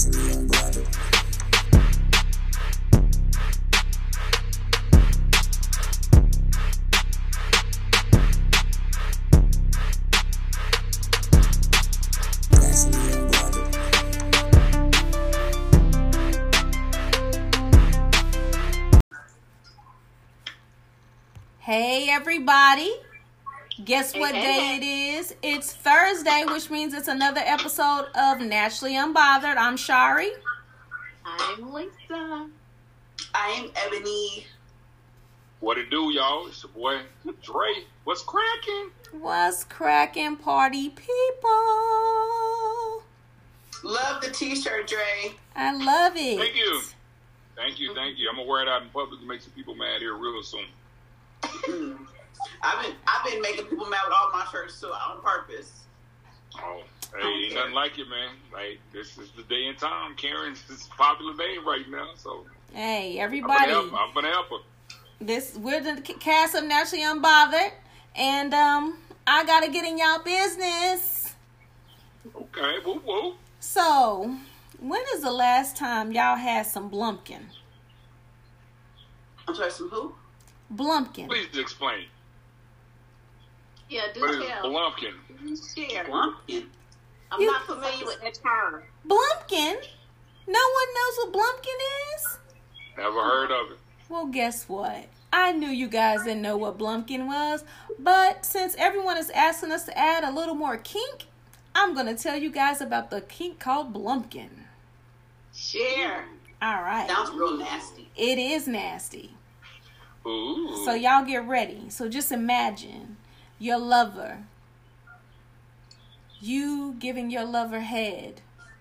Hey everybody, guess what day it is? It's Thursday, which means it's another episode of Naturally Unbothered. I'm Shari. I'm Lisa. I'm Ebony. What it do, y'all? It's your boy Dre. What's cracking? What's cracking, party people? Love the t-shirt, Dre. I love it. Thank you. I'm gonna wear it out in public to make some people mad here real soon. I've been making people mad with all my shirts too, on purpose. Oh, hey, ain't nothing like it, man. Like, this is the day and time. Karen's this popular name right now, so hey, everybody. I'm gonna help her. We're the cast of Naturally Unbothered, and I gotta get in y'all business. Okay, woo. So, when is the last time y'all had some Blumpkin? I'm sorry, some who? Blumpkin. Please explain. Yeah, do What is tell. Blumpkin? Share. Blumpkin. I'm not familiar with that term. Blumpkin? No one knows what Blumpkin is? Never heard of it. Well, guess what? I knew you guys didn't know what Blumpkin was, but since everyone is asking us to add a little more kink, I'm going to tell you guys about the kink called Blumpkin. Share. All right. Sounds real nasty. It is nasty. Ooh. So y'all get ready. So just imagine your lover. You giving your lover head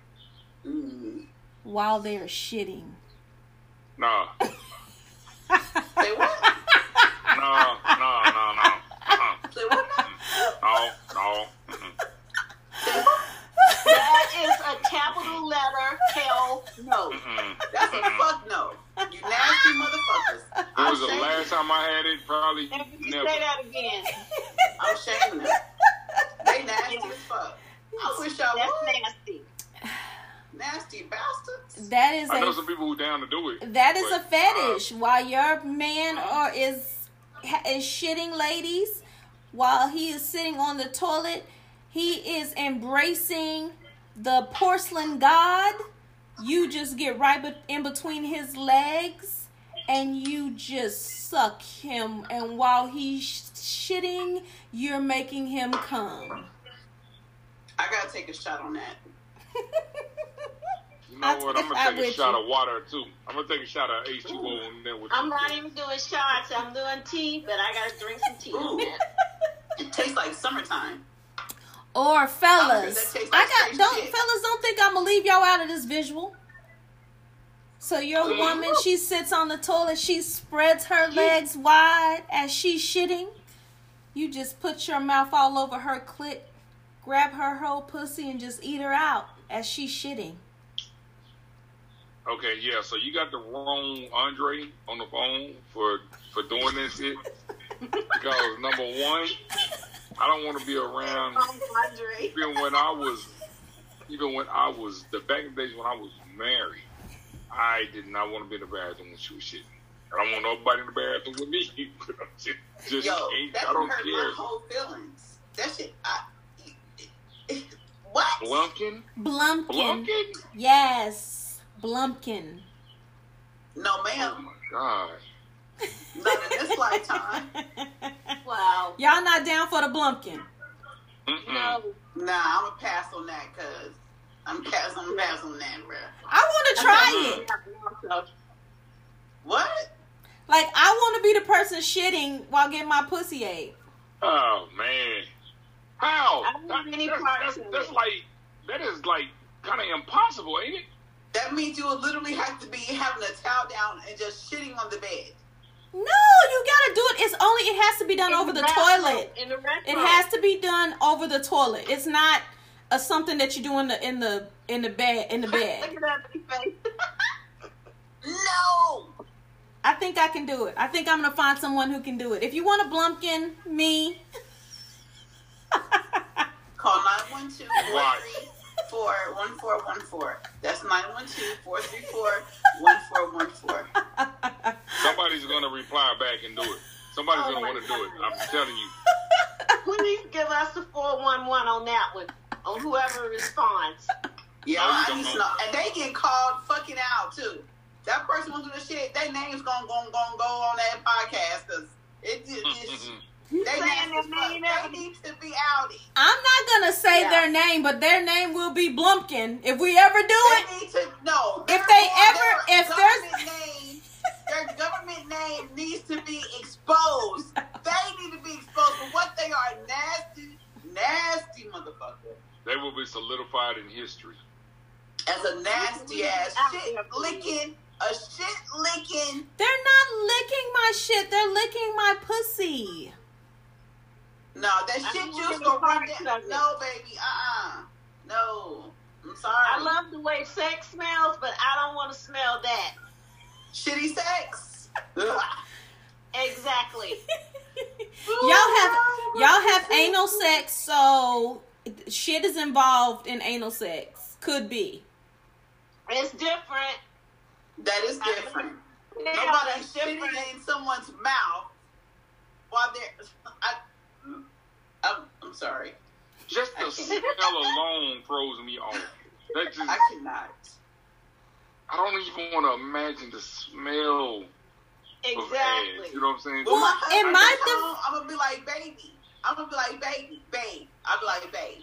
while they're shitting. Nah. Say what? No. Say what? No. That is a capital letter hell no. That's a fuck no. You nasty motherfuckers. It was the last time I had it, probably And if you never. say that again, I'm shaming them. They nasty as fuck. I wish y'all that's would. nasty. Nasty bastards. That is I know some people who down to do it. That is but, a fetish. While your man is shitting ladies, while he is sitting on the toilet, he is embracing the porcelain god. You just get right in between his legs and you just suck him. And while he's shitting, you're making him come. I gotta take a shot on that. You know what? I'm I'm gonna take a with shot you. of water too. I'm gonna take a shot of H2O and then with I'm not even doing shots. I'm doing tea, but I gotta drink some tea on that. It tastes like summertime. Or fellas, That tastes like straight shit. fellas don't think I'm gonna leave y'all out of this visual. So your woman, she sits on the toilet, she spreads her legs wide as she's shitting. You just put your mouth all over her clit, grab her whole pussy, and just eat her out as she's shitting. Okay, yeah. So you got the wrong Andre on the phone for doing this shit. Because number one, I don't want to be around. Andre. Even when I was the back in the days when I was married, I did not want to be in the bathroom when she was shitting. I don't want nobody in the bathroom with me. just Yo, ain't, that I don't hurt care. my whole feelings. That shit. What? Blumpkin. Yes. Blumpkin. No, Oh ma'am. my god. Not in this lifetime. Wow. Y'all not down for the Blumpkin? No. Nah, I'm gonna pass on that because I'm pass on that, bro. I want to try it. What? Like, I want to be the person shitting while getting my pussy ate. Oh man. How? I don't have any parts in That's it. like, that is like kind of impossible, ain't it? That means you would literally have to be having a towel down and just shitting on the bed. No, you gotta do it. It has to be done over the toilet. In the restroom. It has to be done over the toilet. It's not something that you do in the bed. Look at that face. No! I think I can do it. I think I'm gonna find someone who can do it. If you want a Blumpkin, me. Call 912 912-434-1414. That's 912-434-1414. Somebody's gonna reply back and do it. Somebody's gonna want to do it. I'm telling you. Please give us the 411 on that one, on whoever responds. Yeah, No, you I don't need to know. know. And they get called fucking out too. That person who do the shit, their name's gonna go on that podcast because it just You they saying nasty their as fuck. name They ever? need to be outed. I'm not gonna say Yeah. their name, but their name will be Blumpkin if we ever do it. They need to know. If they ever- if there's- their government name needs to be exposed. They need to be exposed for what they are. Nasty motherfucker. They will be solidified in history. As a nasty ass Out shit there, licking, They're not licking my shit. They're licking my pussy. No, that shit I'm juice really gonna run sorry down. about No, baby, no. I'm sorry. I love the way sex smells, but I don't want to smell that. Shitty sex. Ugh. Exactly. Y'all have anal sex, so shit is involved in anal sex. Could be. It's different. That is different. Yeah, Nobody's that's different. shitting in someone's mouth while they're. I'm sorry. Just the smell alone throws me off. That just, I cannot. I don't even want to imagine the smell of ass. Exactly. You know what I'm saying? Well, my in husband my comes home, I'm gonna be like, baby. I'm gonna be like, babe. I'll be like, babe.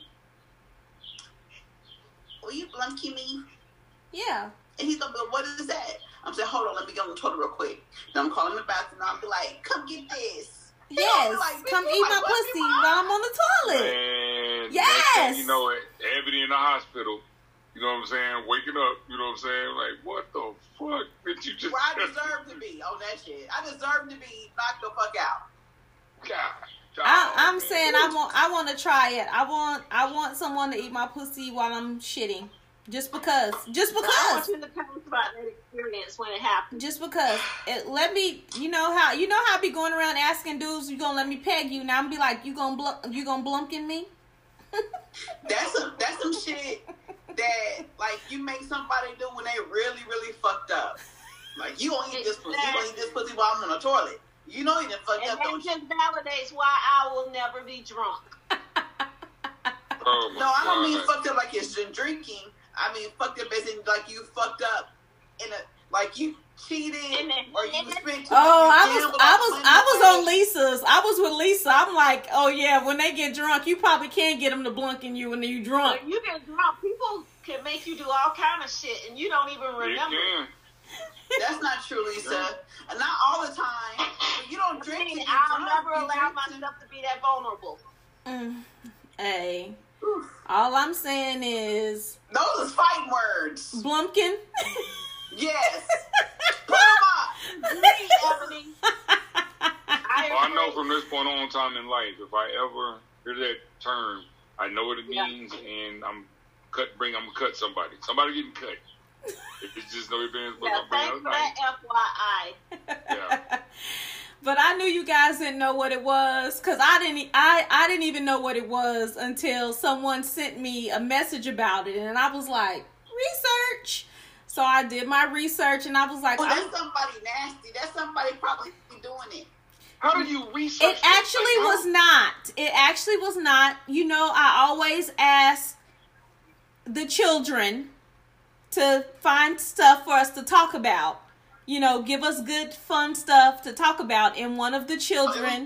Will you blunky me? Yeah. And he's gonna be like, what is that? I'm saying, hold on, let me go on the toilet real quick. Then I'm calling the bathroom. I'll be like, come get this. Yes. like, Come bitch, eat like, my what pussy you while I'm on the toilet. And Yes. next thing you know it, Ebony in the hospital. You know what I'm saying? Waking up. You know what I'm saying? Like, what the fuck did you just? Where I deserve to be on that shit. I deserve to be knocked the fuck out. God, I'm man. saying I want to try it. I want someone to eat my pussy while I'm shitting. Just because. Just I want because. you to tell us about that experience when it happened. Just because. Let me. You know how I be going around asking dudes, you gonna let me peg you? Now I'm be like, you gonna blumpkin me? That's some shit that like you make somebody do when they really, really fucked up. Like you don't eat this pussy. You don't eat this pussy while I'm on the toilet. You know you done fucked And up, that don't you? just validates why I will never be drunk. Oh, my No, I don't mean God. fucked up like you're drinking. I mean fucked up as in like you fucked up in a like you cheated or you spent. I was on Lisa's. I was with Lisa. I'm like, oh yeah, when they get drunk, you probably can't get them to blunking you when you drunk. When you get drunk, people can make you do all kind of shit, and you don't even It remember. can. That's not true, Lisa. Not all the time. But you don't drink. till you're I'll drunk. never You allow drink till- myself to be that vulnerable. Hey, all I'm saying is Those is fighting words. blumpkin. Yes. Put them up. Me, Ebony. Well, I know from this point on time in life, if I ever hear that term, I know what it means, and I'm gonna cut somebody. Somebody getting cut. If it's just no events, but Yeah, I'm bringing thanks out for night. that FYI. Yeah. But I knew you guys didn't know what it was because I didn't even know what it was until someone sent me a message about it, and I was like, research. So I did my research, and I was like, Well, that's somebody nasty. That's somebody probably doing it. How do you research? it actually was not. It actually was not. You know, I always ask the children to find stuff for us to talk about. You know, give us good, fun stuff to talk about. And one of the children,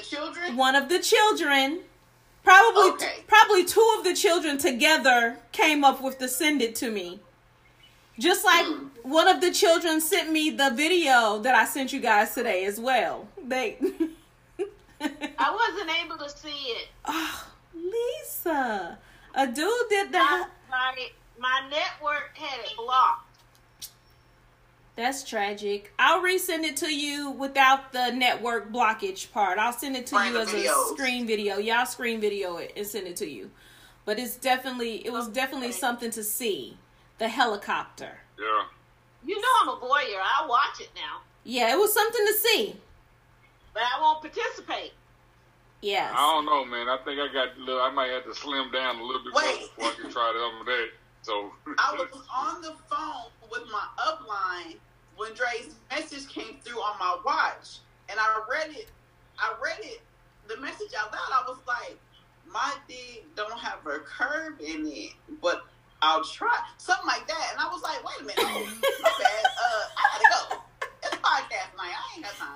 probably two of the children together came up with the send it to me. Just like one of the children sent me the video that I sent you guys today as well. I wasn't able to see it. Oh, Lisa, a dude did that. My network had it blocked. That's tragic. I'll resend it to you without the network blockage part. I'll send it to you as a screen video. Yeah, I'll screen video it and send it to you. But it was definitely something to see. The helicopter. Yeah. You know I'm a voyeur. I'll watch it now. Yeah, it was something to see. But I won't participate. Yes. I don't know, man. I think I might have to slim down a little bit more before I can try some of that. So I was on the phone with my upline when Dre's message came through on my watch, and I read it, the message out loud. I was like, my dick don't have a curve in it, but I'll try. Something like that. And I was like, wait a minute. Oh, my bad. I gotta go. It's podcast night. I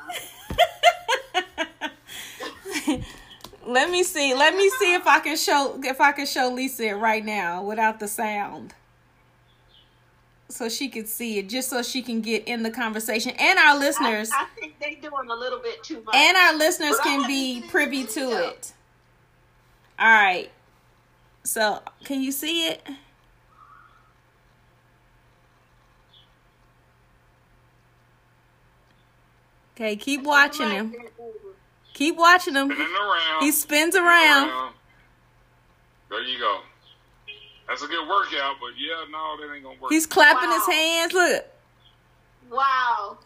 ain't got time. Let me see if I can show Lisa it right now without the sound. So she can see it, just so she can get in the conversation. And our listeners. I think they're doing a little bit too much. And our listeners can be privy to it. All right. So, can you see it? Okay, keep watching him. Keep watching him. He spins around. There you go. That's a good workout, but yeah, no, that ain't gonna work. He's clapping his hands. Look. Wow.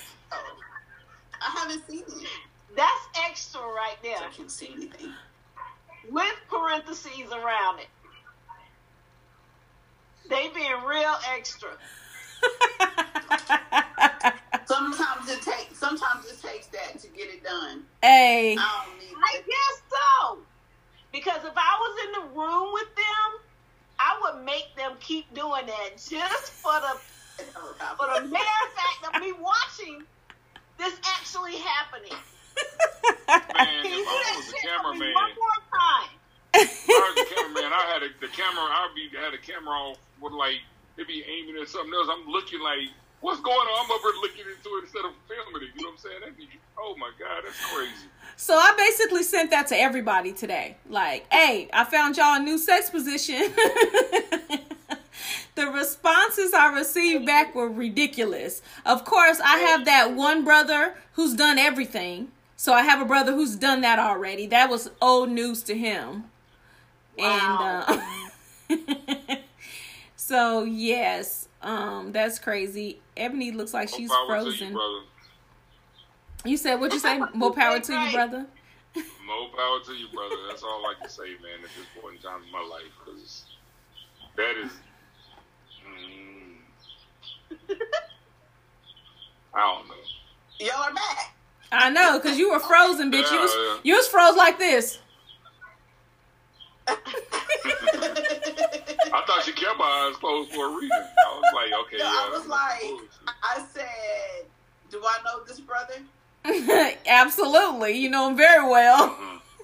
I haven't seen it. That's extra right there. I can't see anything. With parentheses around it. They being real extra. Sometimes it takes that to get it done. Hey. I guess so. Because if I was in the room with them, I would make them keep doing that just for the mere fact of me watching this actually happening. Man, Can you do that was a shit for cameraman. me one more time? I was the cameraman. I had the camera. Had a camera off with like it be aiming at something else. I'm looking like, what's going on? I'm over looking into it instead of filming it. You know what I'm saying? That'd be, oh my God, that's crazy. So I basically sent that to everybody today. Like, hey, I found y'all a new sex position. The responses I received back were ridiculous. Of course, I have that one brother who's done everything. So I have a brother who's done that already. That was old news to him. Wow. And so yes, that's crazy. Ebony looks like she's frozen. You said, what'd you say? More power to you, brother? More power to you, brother. That's all I can say, man, at this point in time in my life. Because that is... I don't know. Y'all are back. I know, because you were frozen, bitch. You was froze like this. I thought she kept my eyes closed for a reason. I was like, okay, no, yeah. I was like, I said, do I know this brother? Absolutely. You know him very well.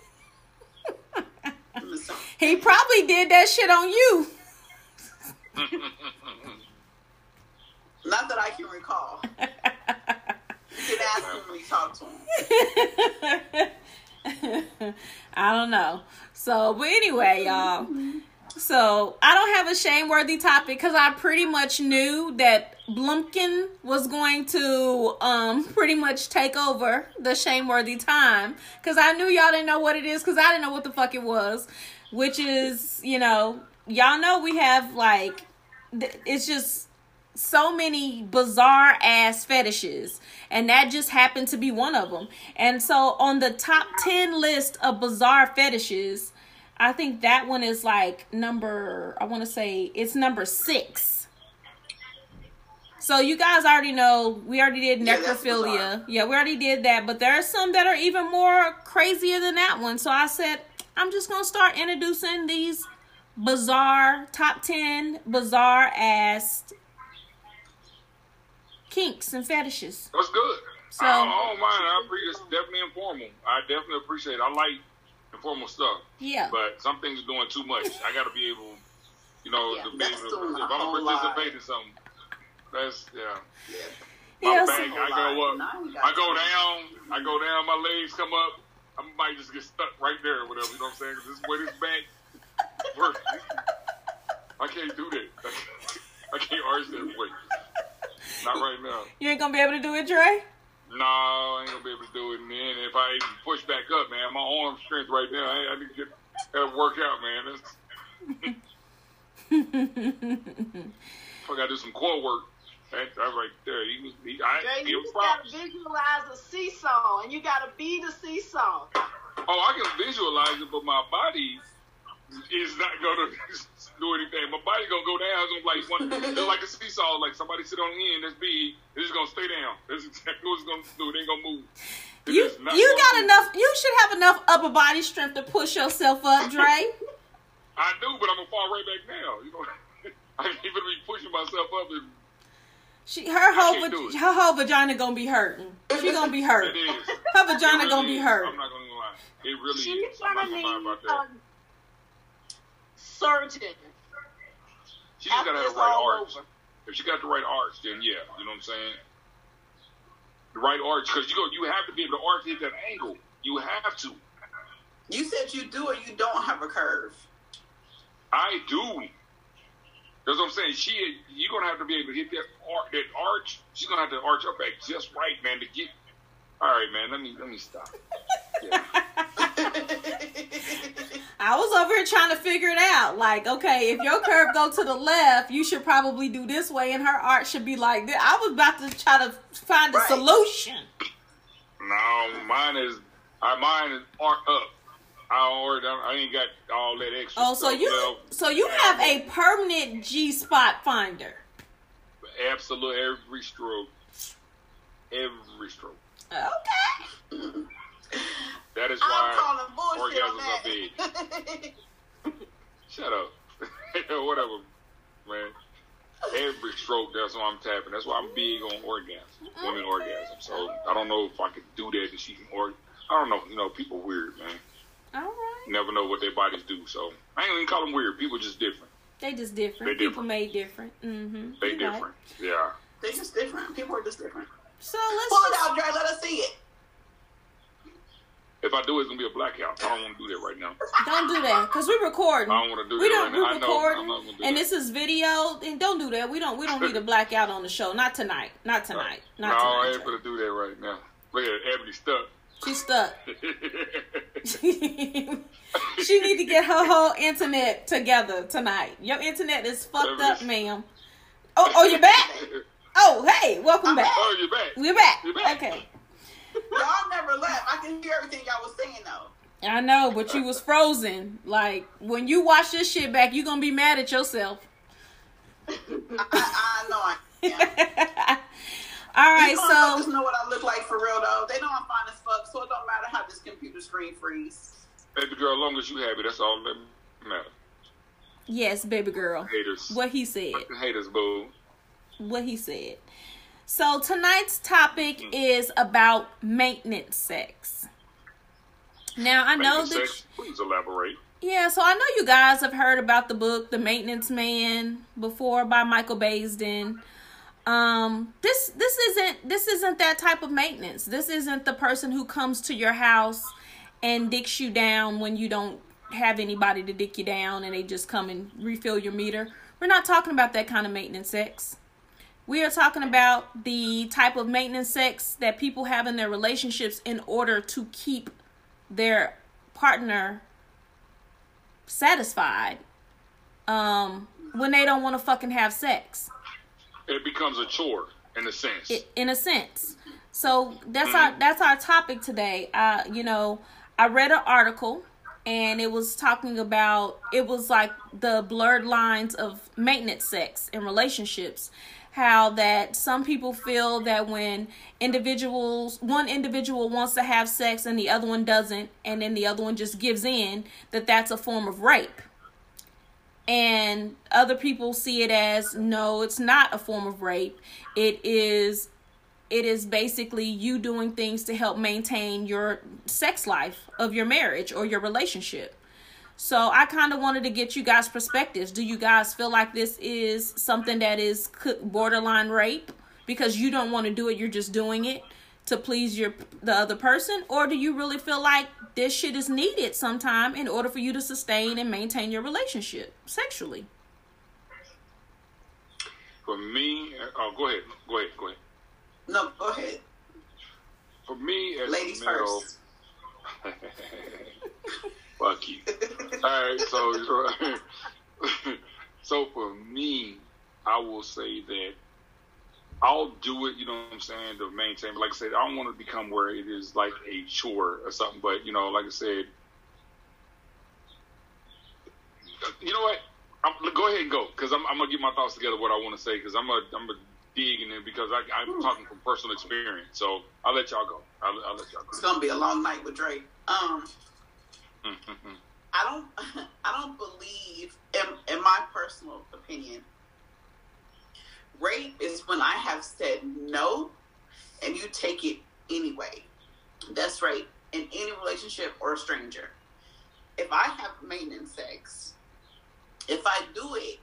He probably did that shit on you. Not that I can recall. You can ask him when you talk to him. I don't know. So, but anyway, y'all. So, I don't have a shame-worthy topic because I pretty much knew that Blumpkin was going to pretty much take over the shame-worthy time because I knew y'all didn't know what it is because I didn't know what the fuck it was, which is, you know, y'all know we have, like, it's just so many bizarre ass fetishes, and that just happened to be one of them. And so on the top 10 list of bizarre fetishes, I think that one is like number 6. So you guys already know, we already did necrophilia. Yeah, we already did that, but there are some that are even more crazier than that one. So I said, I'm just going to start introducing these bizarre, top 10 bizarre ass kinks and fetishes. That's good. So, I don't mind. I appreciate it's definitely informal. I definitely appreciate it. I like informal stuff. Yeah. But some things are doing too much. I got to be able, to be able to, if I'm going to participate in something, that's, My back, I go down, my legs come up, I might just get stuck right there or whatever, you know what I'm saying? This way this back works. I can't do that. I can't arch that way. Not right now. You ain't gonna be able to do it, Dre? No, I ain't gonna be able to do it. And then if I even push back up, man, my arm strength right now, I need to get that work out, man. I gotta do some core work. That's right there. You just gotta visualize a seesaw, and you gotta be the seesaw. Oh, I can visualize it, but my body is not gonna. do anything. My body's gonna go down. It's gonna it's like a seesaw. Like somebody sit on the end that's big. It's just gonna stay down. That's exactly what it's gonna do. It ain't gonna move. You got enough. You should have enough upper body strength to push yourself up, Dre. I do, but I'm gonna fall right back down. You know, I ain't even be pushing myself up. And her whole vagina gonna be hurting. She gonna be hurt. It is. Her vagina gonna be hurt. I'm not gonna lie. It really She's is. I'm not gonna lie about that. Surgeon. She just gotta have the right arch. If she got the right arch, then yeah, you know what I'm saying. The right arch, because you have to be able to arch at that angle. You have to. You said you do or you don't have a curve. I do. That's what I'm saying. You're gonna have to be able to hit that arch. She's gonna have to arch up at just right, man, to get. All right, man. Let me stop. Yeah. I was over here trying to figure it out. Like, okay, if your curve go to the left, you should probably do this way, and her arch should be like this. I was about to try to find a solution. No, mine is arch up. I ain't got all that extra. Oh, stuff. so you have a permanent G-spot finder. Absolutely, every stroke. Okay. That is why I'm calling bullshit orgasms are big. Shut up. Whatever, man. Every stroke, that's why I'm tapping. That's why I'm big on orgasms, women orgasms. So I don't know if I could do that and she can I don't know. You know, people weird, man. All right. You never know what their bodies do. So I ain't even call them weird. People just different. They just different. People made different. Mm-hmm. They different. Yeah. They just different. People are just different. So let's pull it out, Dre. Let us see it. If I do, it's gonna be a blackout. I don't want to do that right now. Don't do that, because we're recording. I don't want to do that right now. We're recording, I'm not gonna do and that. this is video. And don't do that. We don't need a blackout on the show. Not tonight. Not tonight. Not tonight. I ain't gonna do that right now. Look at Ebony stuck. She's stuck. She need to get her whole internet together tonight. Your internet is fucked up, ma'am. Oh, you're back. Oh, hey, welcome back. Oh, you're back. We're back. You're back. Okay. Y'all never left. I can hear everything y'all was saying though. I know, but you was frozen. Like, when you watch this shit back, you gonna be mad at yourself. I know I am. All right, These motherfuckers know what I look like for real though. They know I'm fine as fuck, so it don't matter how this computer screen freeze. Baby girl, as long as you happy, that's all that matters. Yes, baby girl. Haters. What he said. Haters, boo. What he said. So tonight's topic is about maintenance sex. Now I know that. Sex, please elaborate. Yeah, so I know you guys have heard about the book, The Maintenance Man, before by Michael Baisden. This isn't that type of maintenance. This isn't the person who comes to your house and dicks you down when you don't have anybody to dick you down and they just come and refill your meter. We're not talking about that kind of maintenance sex. We are talking about the type of maintenance sex that people have in their relationships in order to keep their partner satisfied when they don't want to fucking have sex. It becomes a chore in a sense. In a sense. So that's our topic today. I read an article and it was talking about, it was like the blurred lines of maintenance sex in relationships. How that some people feel that when one individual wants to have sex and the other one doesn't, and then the other one just gives in, that's a form of rape. And other people see it as, no, it's not a form of rape. It is basically you doing things to help maintain your sex life of your marriage or your relationship. So I kind of wanted to get you guys' perspectives. Do you guys feel like this is something that is borderline rape because you don't want to do it, you're just doing it to please the other person? Or do you really feel like this shit is needed sometime in order for you to sustain and maintain your relationship sexually? For me, go ahead. No, go ahead. For me, as ladies a male, first. Fuck you. All right, so for me, I will say that I'll do it, you know what I'm saying, to maintain. But like I said, I don't want to become where it is like a chore or something. But, like I said, you know what? Go ahead and go, because I'm gonna get my thoughts together. What I want to say, because I'm a dig in it, because I'm talking from personal experience. So I'll let y'all go. I'll let y'all go. It's gonna be a long night with Drake. I don't believe, in my personal opinion, rape is when I have said no and you take it anyway. That's rape in any relationship or a stranger. If I have maintenance sex, if I do it,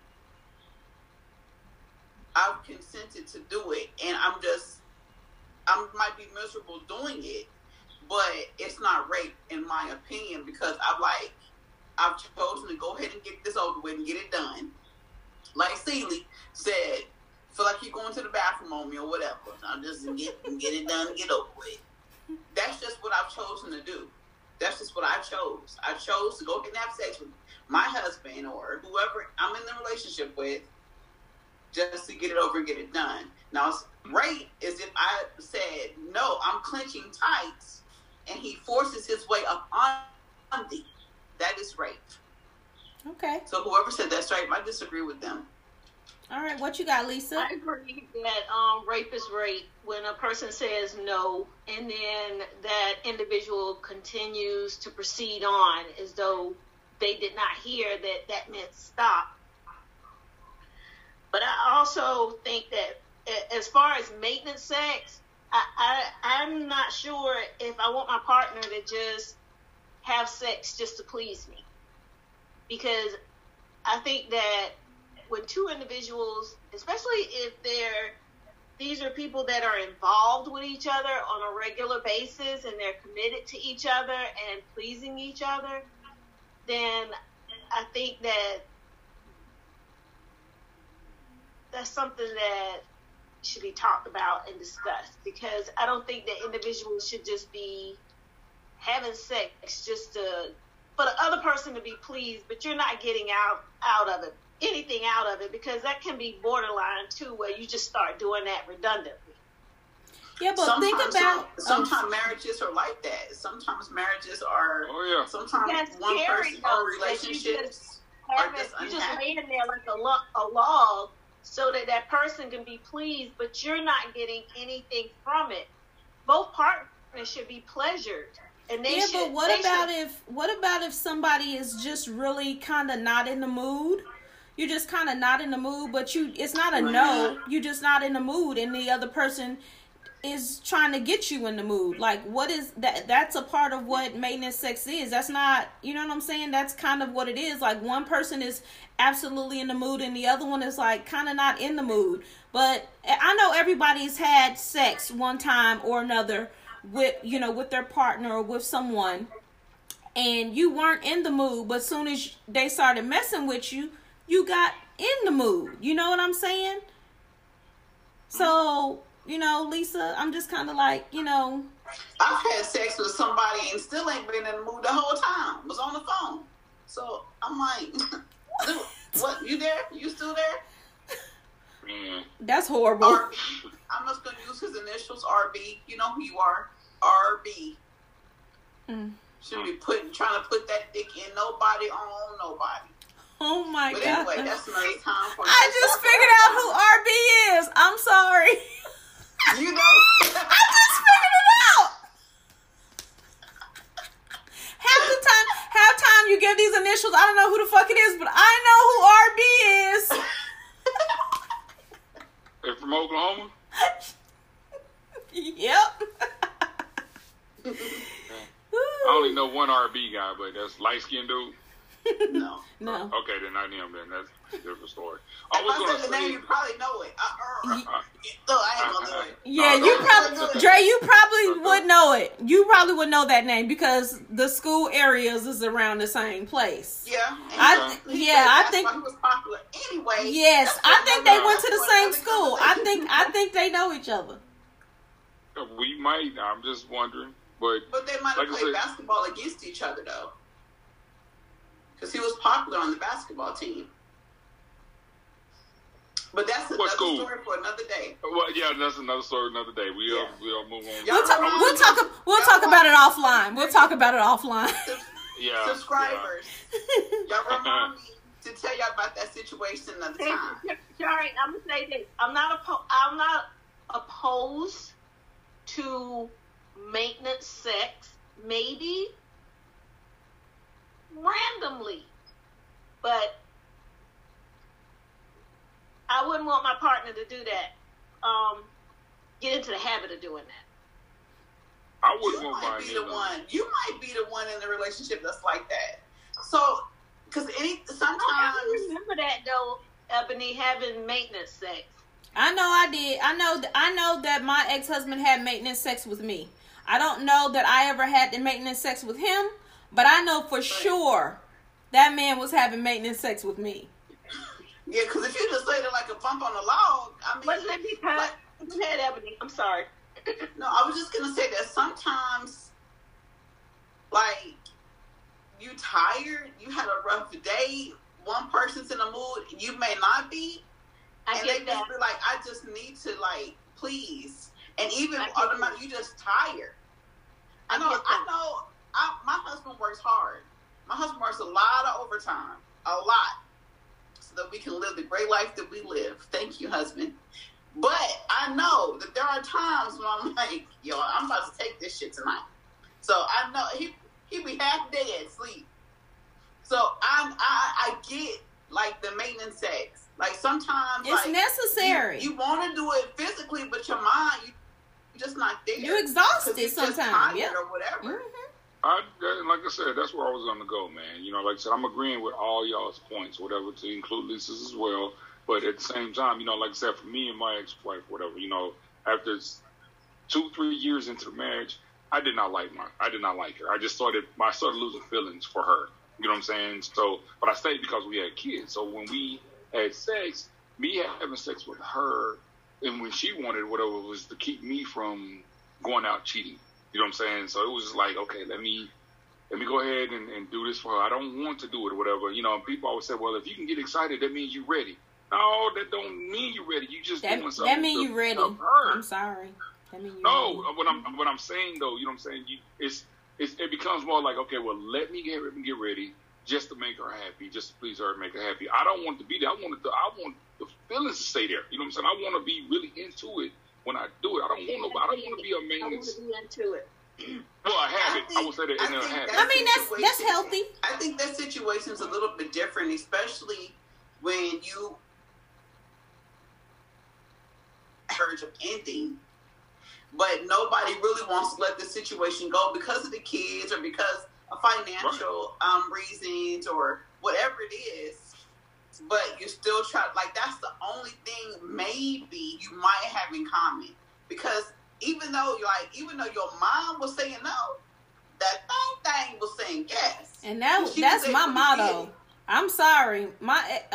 I've consented to do it, and I might be miserable doing it, but it's not rape in my opinion, because I've chosen to go ahead and get this over with and get it done. Like Celie said, feel like you're going to the bathroom on me or whatever. I'm just get it done and get over with. That's just what I've chosen to do. That's just what I chose. I chose to go ahead and have sex with my husband or whoever I'm in the relationship with, just to get it over and get it done. Now, rape is if I said, no, I'm clenching tight, and he forces his way up on me. That is rape. Okay. So whoever said that's rape, I disagree with them. All right, what you got, Lisa? I agree that rape is rape when a person says no, and then that individual continues to proceed on as though they did not hear that meant stop. But I also think that as far as maintenance sex, I'm not sure if I want my partner to just have sex just to please me. Because I think that when two individuals, especially if these are people that are involved with each other on a regular basis and they're committed to each other and pleasing each other, then I think that that's something that should be talked about and discussed, because I don't think that individuals should just be having sex just for the other person to be pleased, but you're not getting anything out of it, because that can be borderline too, where you just start doing that redundantly. Yeah, but sometimes marriages are like that. Sometimes marriages are. Oh yeah. Sometimes one person or relationships are just unhappy. You just laying there like a log, so that person can be pleased, but you're not getting anything from it. Both partners should be pleasured. And they but what about if somebody is just really kind of not in the mood? You're just kind of not in the mood, but it's not a no. You're just not in the mood, and the other person is trying to get you in the mood. Like, what is that? That's a part of what maintenance sex is. That's not, you know what I'm saying? That's kind of what it is. Like, one person is absolutely in the mood, and the other one is like kind of not in the mood. But I know everybody's had sex one time or another with their partner or with someone, and you weren't in the mood, but as soon as they started messing with you, you got in the mood. You know what I'm saying? So, Lisa, I'm just kind of like, I've had sex with somebody and still ain't been in the mood the whole time. Was on the phone. So I'm like, dude, what? You there? You still there? That's horrible. RB. I'm just going to use his initials, RB. You know who you are. RB. Should be trying to put that dick in nobody on nobody. Oh my God. God. Anyway, that's another time for I just figured out who RB is. I'm sorry. You know? I just figured it out. Half time you give these initials, I don't know who the fuck it is, but I know who RB is. They're from Oklahoma? Yep. I only know one RB guy, but that's light-skinned dude. No. Okay, then not him. Then that's a different story. If I said the name, you probably know it. I ain't gonna do it. Yeah, you probably would know it. You probably would know that name because the school areas is around the same place. Yeah. I think he was popular anyway. Yes, I think they went to the same school. I think they know each other. We might. I'm just wondering, but they might have played basketball against each other though. Because he was popular on the basketball team. But that's another story for another day. Well, yeah, that's another story another day. We'll move on. We'll talk about it offline. We'll talk about it offline. Subscribers. Y'all remind me to tell y'all about that situation another time. Sorry, I'm gonna say this. I'm not opposed to maintenance sex, maybe randomly, but I wouldn't want my partner to do that. Get into the habit of doing that. I wouldn't You want might mine be the either. one. You might be the one in the relationship that's like that. So, because I sometimes remember that though, Ebony, having maintenance sex. I know I did. I know that my ex-husband had maintenance sex with me. I don't know that I ever had the maintenance sex with him, but I know for sure that man was having maintenance sex with me. yeah, because if you just say that like a bump on the log, I mean, But let me cut. Go ahead, Ebony. I'm sorry. no, I was just gonna say that sometimes, like, you tired, you had a rough day, one person's in the mood, you may not be, I and get they that. just be like, I just need to, like, please, and even I get automatically, you just tired. I get that. My husband works hard. My husband works a lot of overtime, a lot, so that we can live the great life that we live. Thank you, husband. But I know that there are times when I'm like, yo, I'm about to take this shit tonight. So I know he be half dead sleep. So I get like the maintenance sex. Like sometimes It's like, necessary. You want to do it physically, but your mind, you're just not there. You exhausted 'Cause you're just sometimes, tired yeah. or whatever. Like I said, that's where I was gonna go, man. You know, like I said, I'm agreeing with all y'all's points, whatever, to include Lisa's as well. But at the same time, you know, like I said, for me and my ex-wife, whatever, you know, after 2-3 years into the marriage, I did not like her. I started losing feelings for her. You know what I'm saying? So, but I stayed because we had kids. So when we had sex, me having sex with her, and when she wanted whatever, was to keep me from going out cheating. You know what I'm saying? So it was just like, okay, let me go ahead and do this for her. I don't want to do it or whatever. You know, and people always say, well, if you can get excited, that means you're ready. No, that don't mean you're ready. You just doing something. That mean you ready. Uh-huh. I'm sorry. That mean you No, ready. what I'm saying though, you know what I'm saying? It becomes more like, okay, well, let me get ready just to make her happy, just to please her and make her happy. I don't want to be there. I want the feelings to stay there. You know what I'm saying? I want to be really into it when I do it. I don't want to be a maintenance. I want to be into it. Well, I have it. I would say that in a habit. I mean, that's healthy. I think that situation's a little bit different, especially when you verge of ending, but nobody really wants to let the situation go because of the kids or because of financial reasons or whatever it is. But you still try, like, that's the only thing maybe you might have in common, because even though your mom was saying no, that thing was saying yes. And that's my motto. I'm sorry, my ex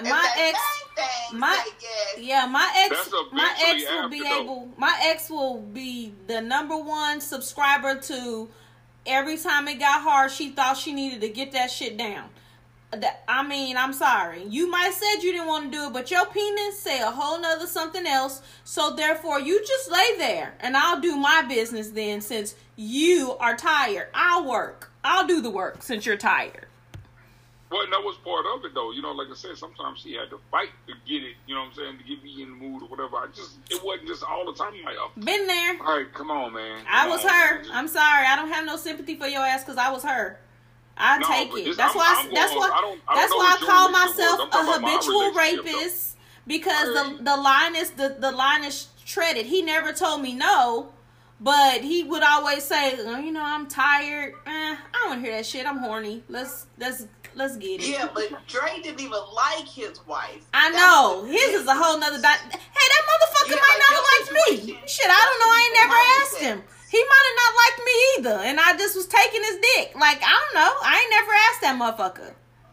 will be the number one subscriber to every time it got hard. She thought she needed to get that shit down. I mean, I'm sorry. You might said you didn't want to do it, but your penis say a whole nother something else. So therefore, you just lay there, and I'll do my business then. Since you are tired, I'll do the work since you're tired. Well, that was part of it, though. You know, like I said, sometimes she had to fight to get it, you know what I'm saying, to get me in the mood or whatever. It wasn't just all the time. Like, oh, been there. All right, come on, man. I was her. I'm sorry. I don't have no sympathy for your ass because I was her. I take it. That's why I call myself a habitual rapist, because the line is treaded. He never told me no, but he would always say, you know, I'm tired. I don't want to hear that shit. I'm horny. Let's get it. Yeah, but Dre didn't even like his wife. I know. His is a whole nother. Hey, that motherfucker might not have liked me. Shit, I don't know. I ain't never asked him. He might have not liked me either, and I just was taking his dick. Like, I don't know. I ain't never asked that motherfucker.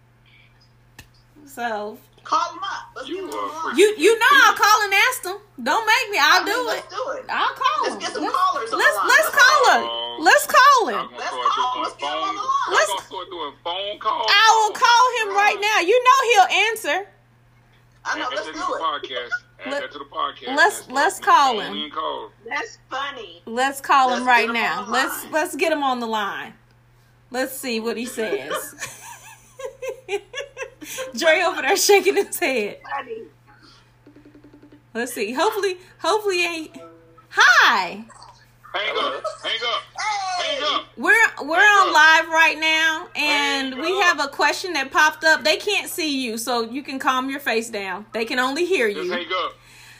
So call him up. Let's get him on. You know I'll call and ask him. Don't make me. I'll do it. Let's do it. I'll call him. Let's get some callers on the line. Let's call him. Let's call him. Let's get him on the line. Let's start doing phone calls. I will call him right now. You know he'll answer. I know. Let's do it. Add that to the podcast. Let's call him. That's funny. Let's call him right now. Let's get him on the line. Let's see what he says. Dre over there shaking his head. Let's see. Hopefully ain't. Hi. Hang up. We're on live right now, and we have a question that popped up. They can't see you, so you can calm your face down. They can only hear you. Just hang up.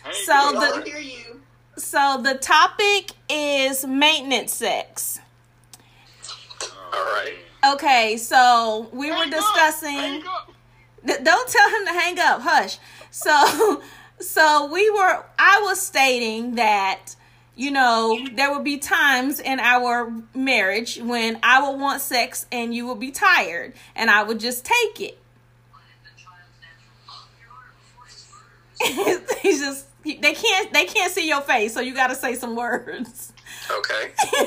So the topic is maintenance sex. All right. Okay, so we were discussing. Hang up. Don't tell him to hang up. Hush. So I was stating that, there would be times in our marriage when I would want sex and you would be tired and I would just take it. They can't see your face, so you got to say some words. Okay.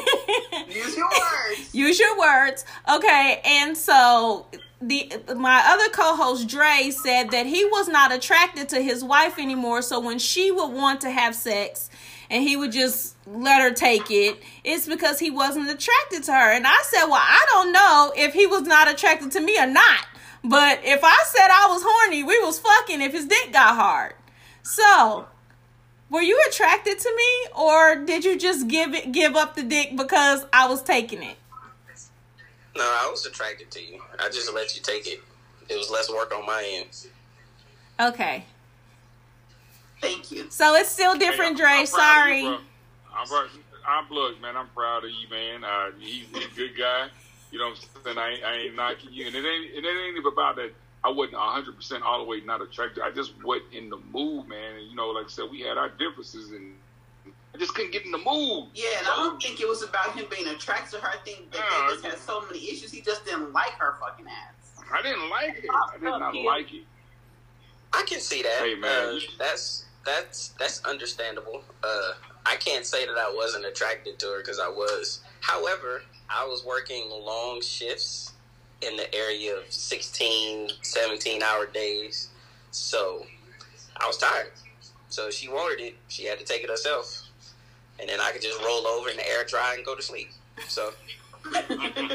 Use your words. Okay, and so my other co-host Dre said that he was not attracted to his wife anymore, so when she would want to have sex and he would just let her take it, it's because he wasn't attracted to her. And I said, well, I don't know if he was not attracted to me or not, but if I said I was horny, we was fucking if his dick got hard. So were you attracted to me, or did you just give up the dick because I was taking it? No, I was attracted to you. I just let you take it. It was less work on my end. Okay. Thank you. So it's still different, Dre. I'm Sorry. Look, man, I'm proud of you, man. He's a good guy. You know what I'm saying? I ain't knocking you. And it ain't even about that. I wasn't 100% all the way not attracted. I just wasn't in the mood, man. And, like I said, we had our differences, and I just couldn't get in the mood. Yeah, and I don't think it was about him being attracted to her. I think that they just had so many issues. He just didn't like her fucking ass. I didn't like it. I did not like it. I can see that. Hey, man. That's understandable. I can't say that I wasn't attracted to her, because I was. However, I was working long shifts in the area of 16, 17-hour days. So I was tired. So she wanted it. She had to take it herself. And then I could just roll over in the air dry and go to sleep. So had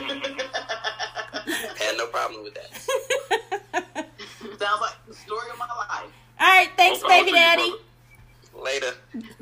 no problem with that. Sounds like the story of my life. All right, thanks, baby daddy. Later.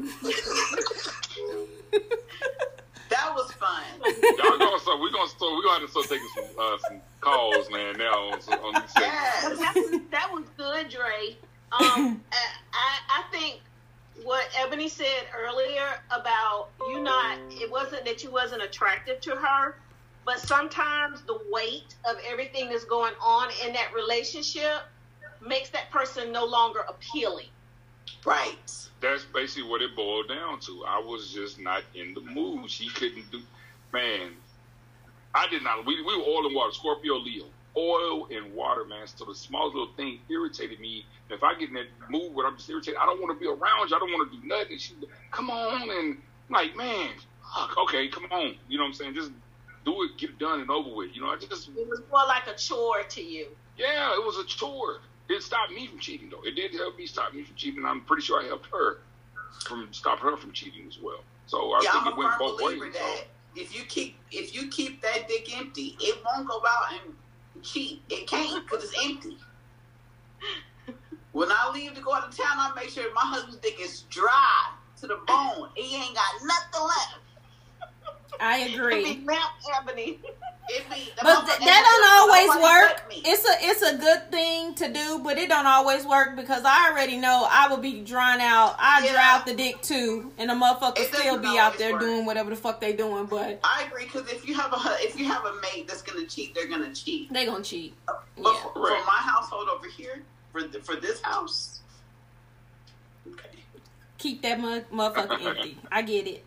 That was fun. We're gonna have to start taking some calls, man. Now on these segments. That was good, Dre. I think what Ebony said earlier about it wasn't that you wasn't attracted to her, but sometimes the weight of everything that's going on in that relationship makes that person no longer appealing. Right. That's basically what it boiled down to. I was just not in the mood. She couldn't do. Man, I did not. We were oil and water. Scorpio, Leo. Oil and water, man. So the smallest little thing irritated me. If I get in that mood where I'm just irritated, I don't want to be around you. I don't want to do nothing. She, come on, and I'm like, man, fuck, okay, come on. You know what I'm saying? Just do it, get it done and over with. It was more like a chore to you. Yeah, it was a chore. It stopped me from cheating, though. It did help me stop me from cheating. I'm pretty sure I helped her stop her from cheating as well. So I think it went both ways. That if you keep that dick empty, it won't go out and cheat. It can't, because it's empty. When I leave to go out of town, I make sure my husband's dick is dry to the bone. He ain't got nothing left. I agree. Ebony. But that don't always work. It's a good thing to do, but it don't always work, because I already know I will be drawn out. I dry out the dick too, and the motherfuckers still be out there doing whatever the fuck they doing. But I agree, because if you have a mate that's gonna cheat, they're gonna cheat. They gonna cheat. But for my household over here, for this house, okay, keep that motherfucker empty. I get it.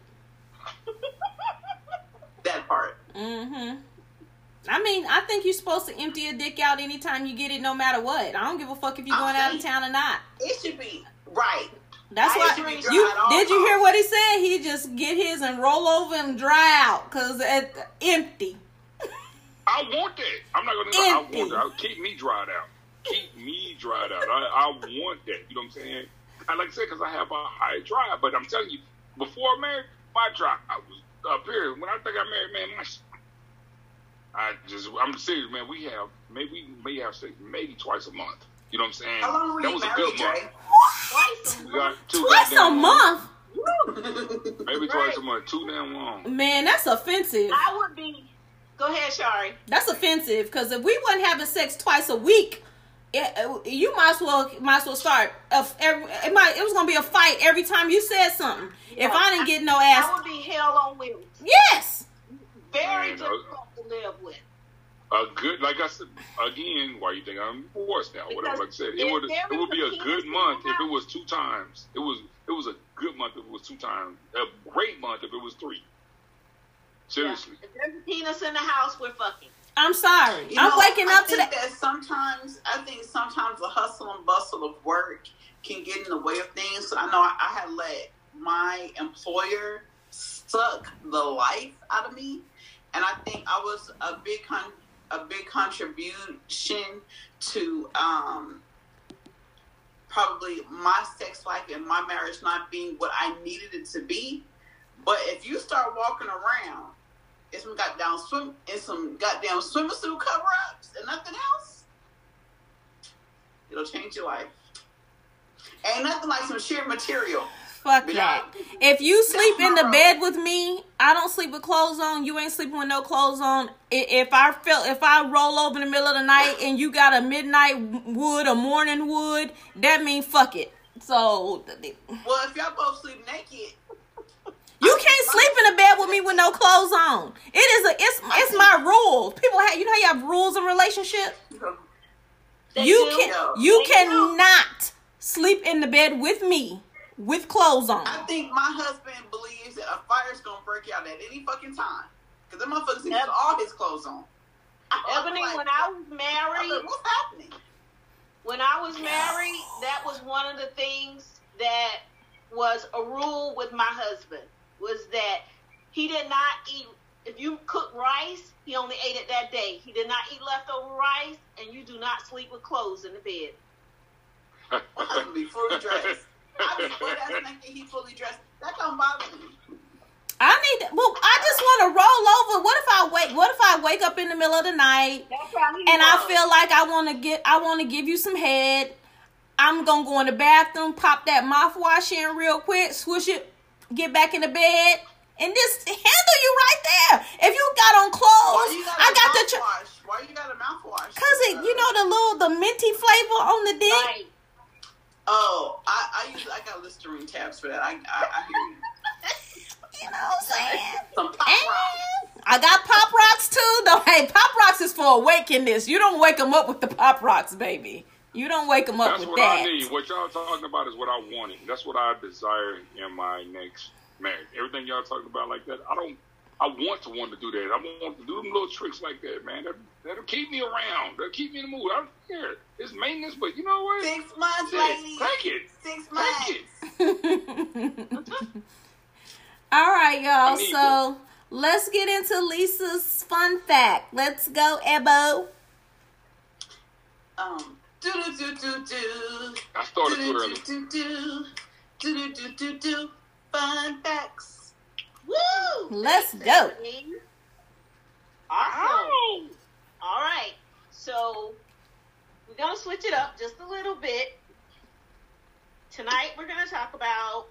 That part. Mm-hmm. I mean, I think you're supposed to empty a dick out anytime you get it, no matter what. I don't give a fuck if you're going out of town or not. It should be right. That's why did you hear what he said? He just get his and roll over and dry out, because it's empty. I want that. I'm not gonna. I want that. Keep me dried out. Keep me dried out. I want that. You know what I'm saying? I like I said, because I have a high drive. But I'm telling you, before I married, my drive was up here. When I got married, man, I'm serious, man. We may have sex maybe twice a month. You know what I'm saying? How long were That you was a married, good month. Jay? We got Twice a month? Maybe twice a month. Too damn long. Man, that's offensive. I would be. Go ahead, Shari. That's offensive because if we wasn't having sex twice a week, you might as well start. It was gonna be a fight every time you said something. Yeah, if I didn't get no ass, I would be hell on wheels. Yes. Very difficult to live with. A good, like I said again. Why you think I'm divorced now? Whatever. Like I said, it would be a good month if it was 2 times. It was a good month if it was 2 times. A great month if it was 3. Seriously. Yeah. If there's a penis in the house, we're fucking. I'm sorry. I'm waking up to that. I think sometimes the hustle and bustle of work can get in the way of things. So I know I had let my employer suck the life out of me, and I think I was a big contribution to probably my sex life and my marriage not being what I needed it to be. But if you start walking around in some goddamn swimsuit cover-ups and nothing else, it'll change your life. Ain't nothing like some sheer material. Fuck that. If you sleep in the bed with me, I don't sleep with clothes on. You ain't sleeping with no clothes on. If I roll over in the middle of the night and you got a midnight wood or morning wood, that means fuck it. So, well, if y'all both sleep naked, you can't sleep in a bed with me with no clothes on. It's my rules. People have, you know how you have rules in relationships? You cannot sleep in the bed with me with clothes on. I think my husband believes that a fire's gonna break out at any fucking time. Because the motherfuckers has all his clothes on. Ebony, when I was married, what's happening? When I was married, that was one of the things that was a rule with my husband, was that he did not eat, if you cook rice, he only ate it that day. He did not eat leftover rice, and you do not sleep with clothes in the bed. My husband be fully dressed. I mean, boy, that's making he fully dressed. That don't bother me. I just want to roll over. What if I wake up in the middle of the night and I feel like I want to give you some head. I'm going to go in the bathroom, pop that mouthwash in real quick, swoosh it, get back in the bed, and just handle you right there. If you got on clothes, why you got a mouthwash? Because the minty flavor on the dick. Right. Oh, I got Listerine tabs for that. I hear you. You know what I'm saying? Some Pop Rocks. I got Pop Rocks too. Though, hey, Pop Rocks is for awakeness. You don't wake them up with the Pop Rocks, baby. You don't wake them up with that. That's what I need. What y'all talking about is what I wanted. That's what I desire in my next marriage. Everything y'all talking about like that, I want to do that. I want to do them little tricks like that, man. That'll keep me around. That'll keep me in the mood. I don't care. It's maintenance, but you know what? 6 months, ladies. Take it. 6 months. All right, y'all. So let's get into Lisa's fun fact. Let's go, Ebo. I started too early. Fun facts. Woo! Let's go. Awesome. All right. So we're going to switch it up just a little bit. Tonight we're going to talk about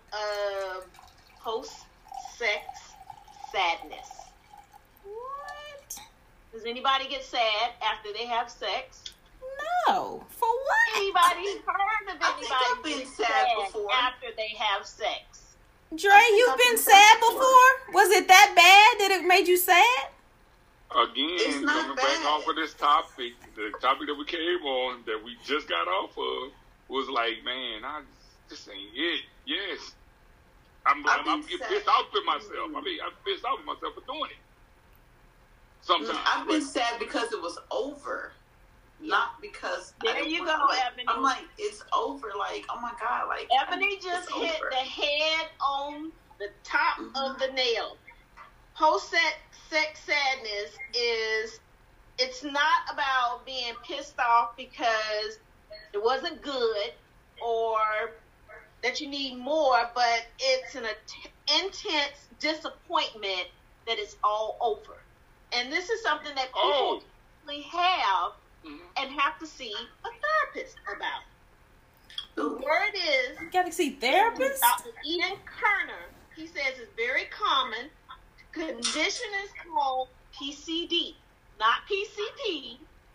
post-sex sadness. What? Does anybody get sad after they have sex? No. For what? Anybody heard of anybody been getting sad before after they have sex? Dre, you've been sad before? Was it that bad that it made you sad? Again, coming back off of this topic, the topic that we came on, that we just got off of, was like, man, this ain't it. Yes. I'm getting pissed off with myself. I'm pissed off with myself for doing it. Sometimes. I've been sad because it was over. Not because there you go, Ebony. I'm like, it's over. Like, oh my God. Like, Ebony just hit the head on the top of the nail. Post-sex sadness it's not about being pissed off because it wasn't good or that you need more, but it's an intense disappointment that it's all over. And this is something that people have and have to see a therapist about. The word is... You gotta see therapists? Dr. Ian Kerner, he says it's very common. Condition is called PCD, not PCP.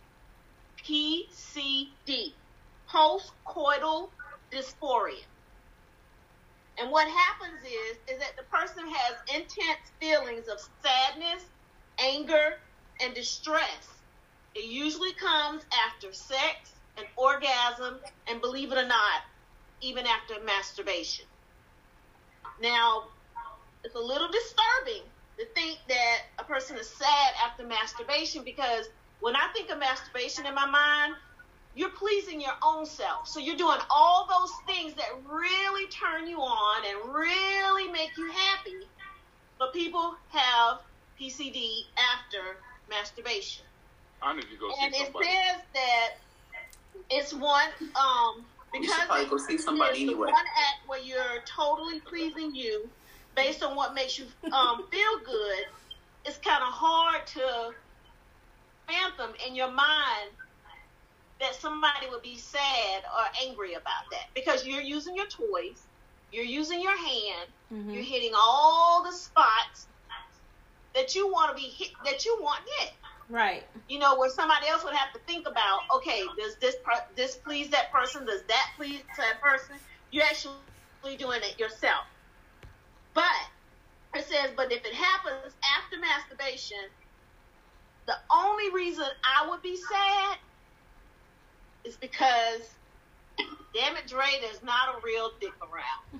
PCD, postcoital dysphoria. And what happens is that the person has intense feelings of sadness, anger, and distress. It usually comes after sex, an orgasm, and believe it or not, even after masturbation. Now, it's a little disturbing to think that a person is sad after masturbation, because when I think of masturbation in my mind, you're pleasing your own self. So you're doing all those things that really turn you on and really make you happy. But people have PCD after masturbation. I need to go see and somebody. It says that it's one You should probably go see somebody it's anyway. one act where you're totally pleasing you based on what makes you feel good. It's kind of hard to fathom in your mind that somebody would be sad or angry about that, because you're using your toys, you're using your hand, you're hitting all the spots that you want to be hit, that you want hit. Right. You know, where somebody else would have to think about, okay, does this please that person? Does that please that person? You're actually doing it yourself. But it says, but if it happens after masturbation, the only reason I would be sad is because, damn it, Dre, there's not a real dick around.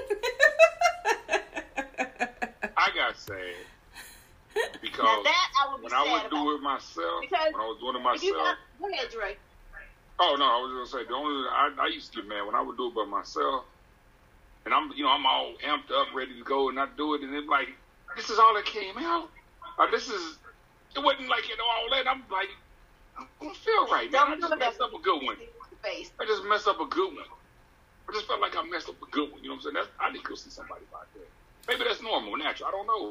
I got sad because Now that I would be when sad I would about. do it myself, Because when I was doing it If you myself. got, go ahead, Dre. Oh no, I was gonna say the only I used to get mad when I would do it by myself, and I'm all amped up, ready to go, and I do it, and it's like, this is all that came out. It wasn't like all that. I'm like, I don't feel right, man. I just messed up a good one. I just messed up a good one. I just felt like I messed up a good one. You know what I'm saying? I need to go see somebody about that. Maybe that's normal, natural. I don't know.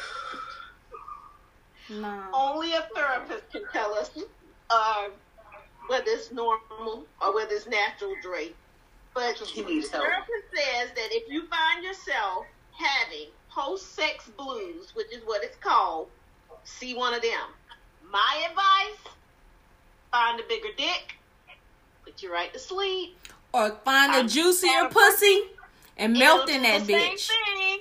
No. Only a therapist can tell us whether it's normal or whether it's natural, Dre. But He needs the help. therapist says that if you find yourself having post-sex blues, which is what it's called, see one of them. My advice, find a bigger dick, put you right to sleep. Or find a juicier pussy and melt in that bitch. Same thing.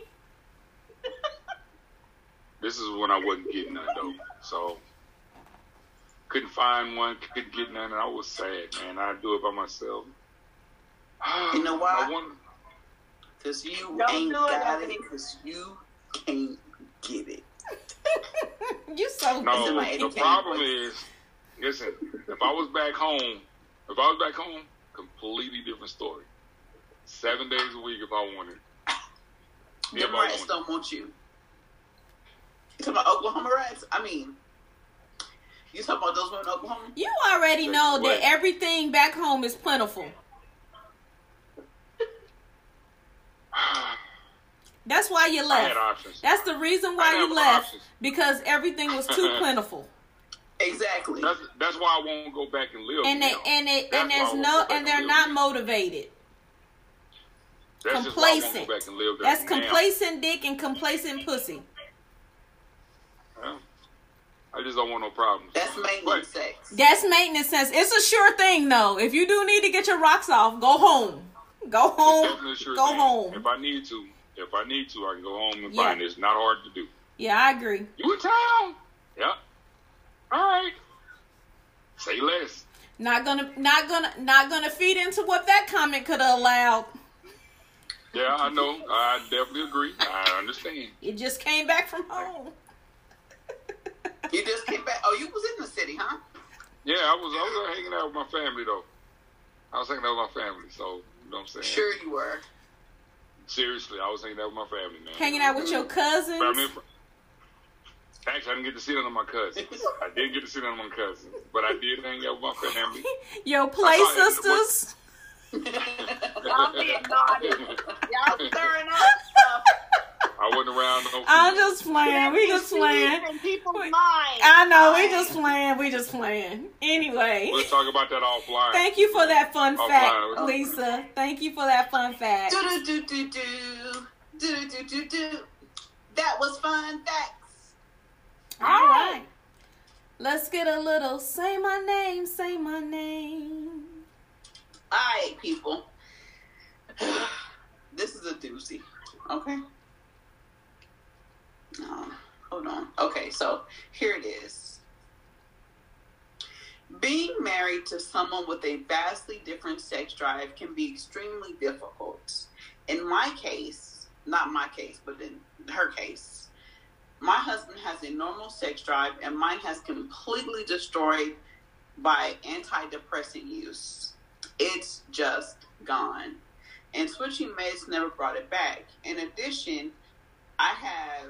This is when I wasn't getting none though, so couldn't find one, couldn't get none, and I was sad, man. I do it by myself. You know why? I wonder, Because you Don't ain't do it, got Anthony. it, because you can't get it. You so no, my the problem is, listen, if I was back home, completely different story. 7 days a week if I wanted. The rats don't want you. You talking about Oklahoma rats? I mean, you talking about those women in Oklahoma? You already know that everything back home is plentiful. That's why you I left. had options. That's the reason I why had you left. options. Because everything was too plentiful. Exactly. That's why I won't go back and live. And they're not motivated. That's just why I won't go back and live there That's now. complacent dick and complacent pussy. Yeah. I just don't want no problems. That's maintenance sex. That's maintenance sense. It's a sure thing though. If you do need to get your rocks off, go home. Go home. Definitely a sure Go thing. home. If I need to, I can go home and Yeah. find it. It's not hard to do. Yeah, I agree. You in town? Yeah. All right. Say less. Not gonna feed into what that comment could have allowed. Yeah, I know. I definitely agree. I understand. You just came back from home. You just came back. Oh, you was in the city, huh? Yeah, I was hanging out with my family though. I was hanging out with my family, so you know what I'm saying. Sure you were. Seriously, I was hanging out with my family, man. Hanging out with your cousins. Actually, I didn't get to see none of my cousins. I didn't get to see none of my cousins, but I did hang out with my family. Your play sisters. Y'all being naughty. Y'all stirring up stuff. I wasn't around I'm just playing. We just playing. In people's minds. I know. We just playing. We just playing. Anyway. We'll talk about that offline. Thank you for that fun fact, Lisa. Thank you for that fun fact. That was fun facts. All right. Let's get a little say my name, say my name. All right, people. This is a doozy. Okay. Hold on. Okay, so here it is. Being married to someone with a vastly different sex drive can be extremely difficult. In my case, not my case, but in her case, my husband has a normal sex drive and mine has completely destroyed by antidepressant use. It's just gone. And switching meds never brought it back. In addition, I have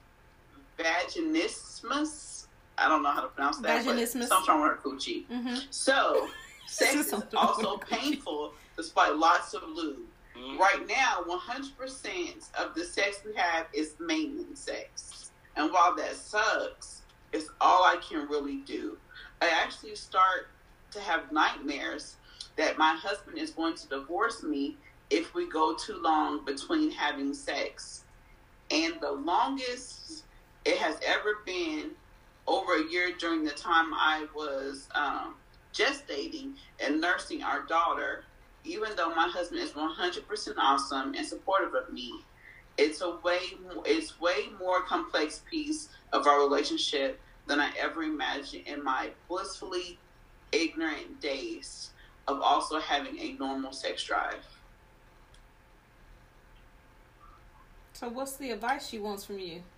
vaginismus. I don't know how to pronounce that. Vaginismus. Something wrong with her coochie. Mm-hmm. So, sex is also painful despite lots of lube. Mm-hmm. Right now, 100% of the sex we have is maintenance sex. And while that sucks, it's all I can really do. I actually start to have nightmares that my husband is going to divorce me if we go too long between having sex. And the longest it has ever been over a year during the time I was gestating and nursing our daughter, even though my husband is 100% awesome and supportive of me. It's way more complex piece of our relationship than I ever imagined in my blissfully ignorant days of also having a normal sex drive. So what's the advice she wants from you?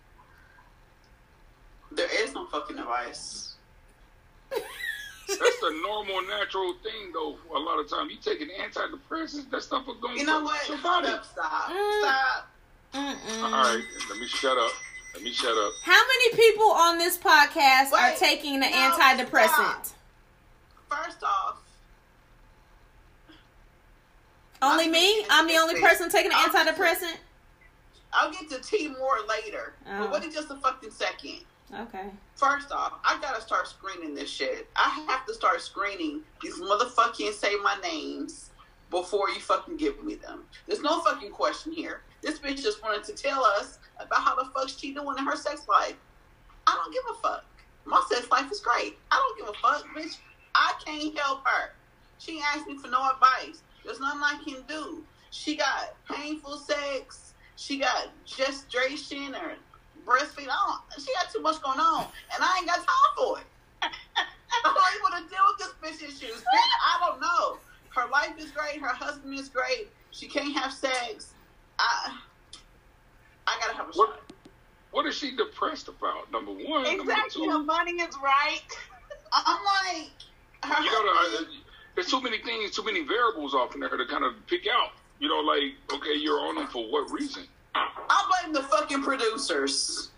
There is no fucking advice. That's the normal, natural thing, though. A lot of times, you taking antidepressants, that stuff is going to... You know what? Stop. Stop. All right, let me shut up. How many people on this podcast are taking the antidepressant? Stop. First off, only me? I'm the only person taking the antidepressant? I'll get to T more later. Oh. But wait just a fucking second. Okay. First off, I gotta start screening this shit. I have to start screening these motherfucking say my names before you fucking give me them. There's no fucking question here. This bitch just wanted to tell us about how the fuck she doing in her sex life. I don't give a fuck. My sex life is great. I don't give a fuck, bitch. I can't help her. She asked me for no advice. There's nothing I can do. She got painful sex. She got gestation or breastfeed. She got too much going on, and I ain't got time for it. I don't even want to deal with this bitch issues. Bitch, I don't know. Her life is great. Her husband is great. She can't have sex. I gotta have a shot. What is she depressed about? Number one. Exactly. Her money is right. I'm like, there's too many things, too many variables off in there to kind of pick out. You know, like, okay, you're on them for what reason? I blame the fucking producers.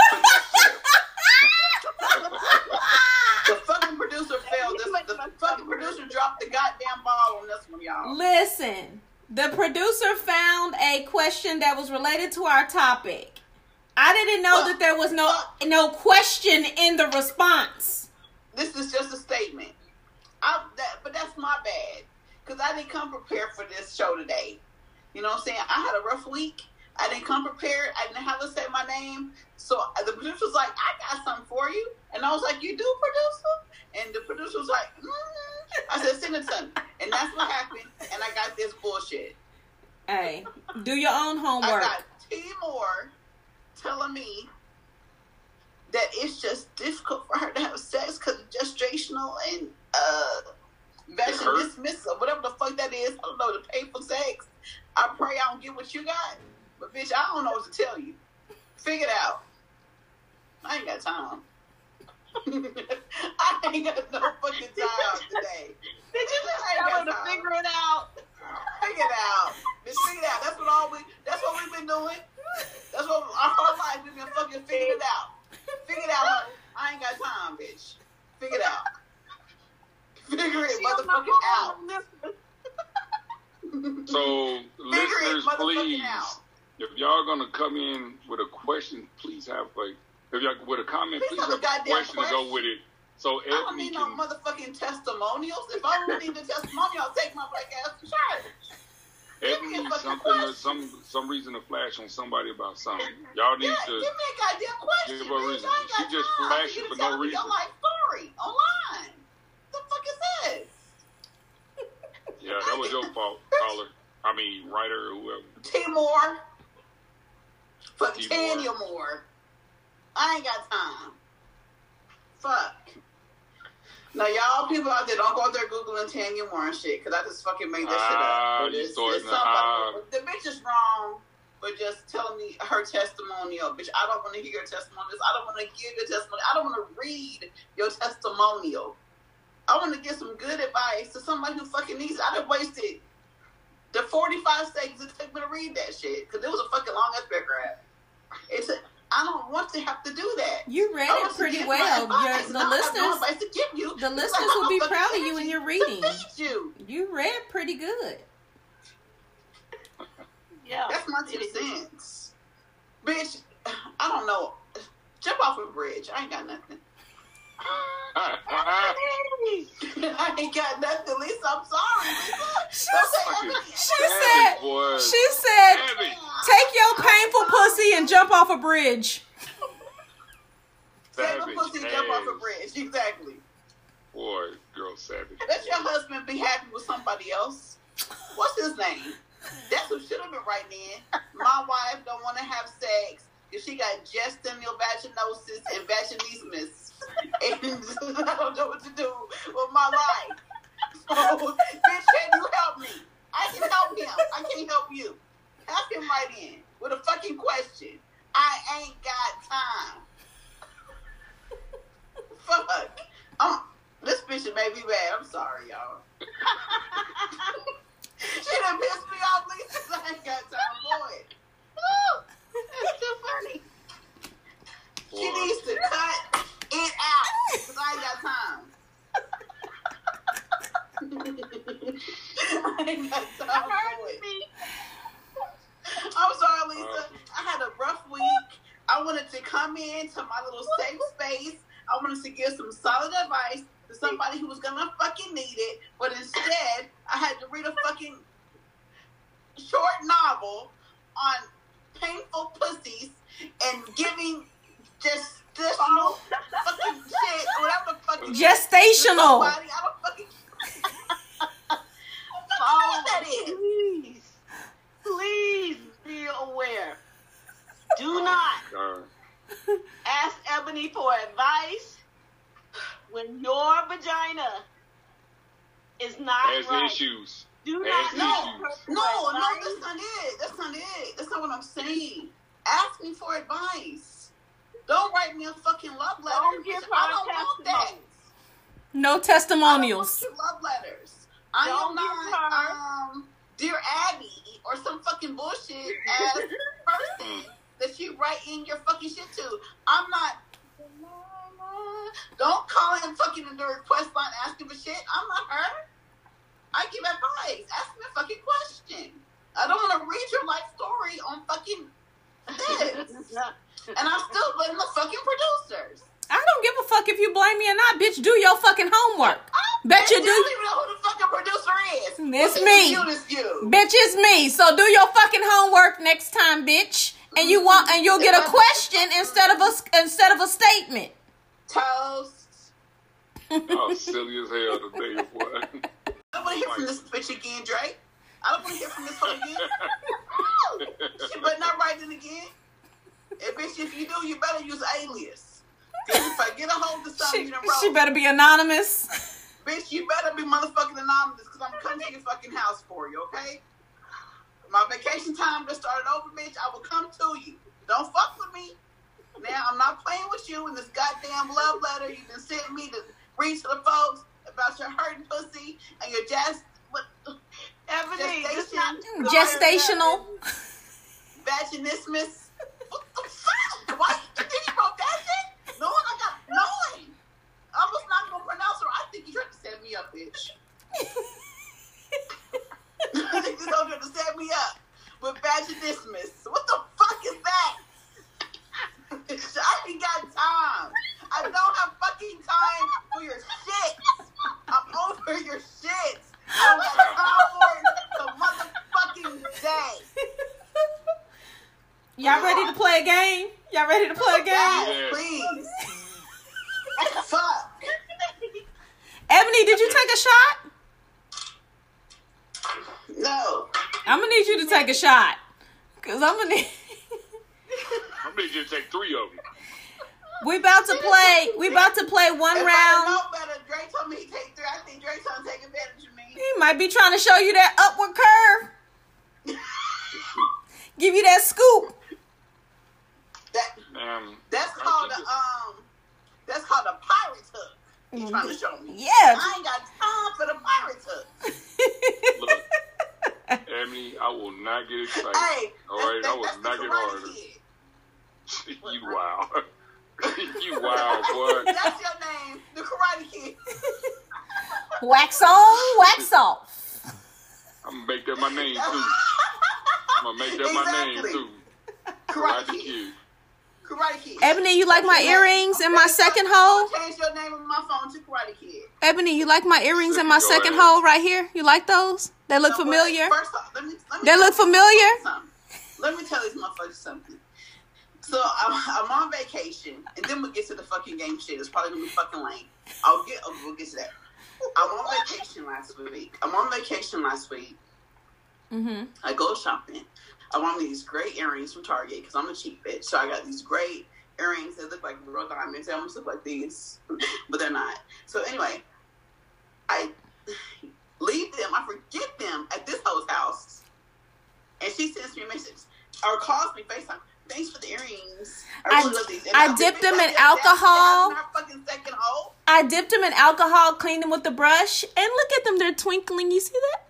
The fucking producer failed. The fucking producer dropped the goddamn ball on this one, y'all. Listen, the producer found a question that was related to our topic. I didn't know that there was no question in the response. This is just a statement. But that's my bad. Because I didn't come prepared for this show today. You know what I'm saying? I had a rough week. I didn't come prepared. I didn't have to say my name. So the producer was like, I got something for you. And I was like, you do, producer? And the producer was like, I said, send it to me. And that's what happened. And I got this bullshit. Hey, do your own homework. I got T Moore telling me that it's just difficult for her to have sex because of gestational and vaginismus or whatever the fuck that is. I don't know, the painful sex. I pray I don't get what you got. But bitch, I don't know what to tell you. Figure it out. I ain't got time. I ain't got no fucking time today. Did you just tell her to figure it out? Figure it out. Bitch, figure it out. That's what we've been doing. That's what our whole life we've been fucking figuring it out. Figure it out, honey. I ain't got time, bitch. Figure it out. Figure it motherfucking out. So, listeners, please, if y'all gonna come in with a question, please have like, if y'all with a comment, please have a question to go with it. So I don't need no motherfucking testimonials. If I don't need the testimonial, I'll take my black ass to church. Ed needs something, some reason to flash on somebody about something. Y'all need to give me a goddamn question. Give her a reason. She just flashing for no reason. Your life story online. What the fuck is this? Yeah, that was your fault, caller. I mean, writer or whoever. T-Moore. Fuck Tanya Moore. I ain't got time. Fuck. Now, y'all people out there, don't go out there Googling Tanya Moore and shit, because I just fucking made that shit up. It's the bitch is wrong for just telling me her testimonial. Bitch, I don't want to hear your testimonials. I don't want to give your testimonial. I don't want to read your testimonial. I want to give some good advice to somebody who fucking needs it. I done wasted the 45 seconds it took me to read that shit, because it was a fucking long ass paragraph. I don't want to have to do that. You read it pretty well. The listeners will be proud of you in your reading. You read pretty good. Yeah, that's my 2 cents. Bitch, I don't know. Jump off a bridge. I ain't got nothing. I ain't got nothing, Lisa. I'm sorry, Lisa. She said, take your painful pussy and jump off a bridge. Take your pussy and jump off a bridge. Exactly. Boy, girl, savage. Let your husband be happy with somebody else. What's his name? That's who should have been writing in. My wife don't want to have sex if she got gestational vaginosis and vaginismus. And I don't know what to do with my life. So, bitch, can you help me? I can help him. I can't help you. Have him right in with a fucking question. I ain't got time. Fuck. This bitch made me mad. I'm sorry, y'all. She done pissed me off, Lisa. I ain't got time for it. That's too funny. She needs to cut it out, because I ain't got time. I ain't got time for it. I'm sorry, Lisa. I had a rough week. I wanted to come into my little safe space. I wanted to give some solid advice to somebody who was gonna fucking need it, but instead, I had to read a fucking short novel on painful pussies and giving gestational fucking shit, whatever the fuck. Gestational. I don't fucking. What that is? Please be aware. Do not ask Ebony for advice when your vagina is not right. Issues. Do not. No, that's not it. That's not it. That's not what I'm saying. Ask me for advice. Don't write me a fucking love letter. I don't want that. No testimonials. I don't want love letters. I am not Dear Abby or some fucking bullshit ass person that you write in your fucking shit to. I'm not. Don't call him fucking in the request line asking for shit. I'm not her. I give advice. Ask me a fucking question. I don't want to read your life story on fucking this. And I still blame the fucking producers. I don't give a fuck if you blame me or not, bitch. Do your fucking homework. Bet you do. You don't even know who the fucking producer is. It's me. It's you. Bitch, it's me. So do your fucking homework next time, bitch. And you'll get a question instead of a statement. Toast. Oh, silly as hell today, boy. I don't want to hear from this bitch again, Drake. I don't want to hear from this hoe again. She better not write it again. And bitch, if you do, you better use alias. If I get a hold of something, you done wrote. She better be anonymous. Bitch, you better be motherfucking anonymous, because I'm coming to your fucking house for you, okay? My vacation time just started over, bitch. I will come to you. Don't fuck with me. Now, I'm not playing with you in this goddamn love letter you've been sending me to read to the folks about your hurting pussy and your gestational vaginismus. What the fuck? Why you think you wrote that shit? Knowing I got knowing. I was not gonna pronounce her. I think you tried to set me up, bitch. I think you tried to set me up with vaginismus. What the Y'all ready to play a game? Y'all ready to play a game? Yes, please. Fuck. Ebony, did you take a shot? No. I'm gonna need you to take a shot. Cause I'm gonna need... I'm gonna need you to take 3 of them. We about to play one If round. I know better, Dre told me he take 3. I think Dre's trying to take advantage of me. He might be trying to show you that upward curve. Give you that scoop. That's called that's called a pirate's hook. He's trying to show me. Yeah. I ain't got time for the pirate's hook. Look, Ebony, I will not get excited. Hey, all right, I will that's not the get Karate harder. Kid. You wild. You wild, boy. That's your name, the Karate Kid. Wax on, wax off. I'm gonna make that my name too. I'm gonna make that my name too. Karate Kid. Kid. Karate Kid. Ebony, you like my earrings in my second hole? Change your name on my phone to Karate Kid. Ebony, you like my earrings in my second hole right here? You like those? They look familiar? First off, let me They look familiar? Let me tell these motherfuckers something. So I'm on vacation, and then we'll get to the fucking game shit. It's probably gonna be fucking lame. We'll get to that. I'm on vacation last week. Mm-hmm. I go shopping. I want these great earrings from Target because I'm a cheap bitch. So I got these great earrings that look like real diamonds. They almost look like these, but they're not. So anyway, I leave them. I forget them at this hoe's house, and she sends me a message or calls me FaceTime. Thanks for the earrings. I really love these. And I dipped them in alcohol. I dipped them in alcohol, cleaned them with the brush, and look at them. They're twinkling. You see that?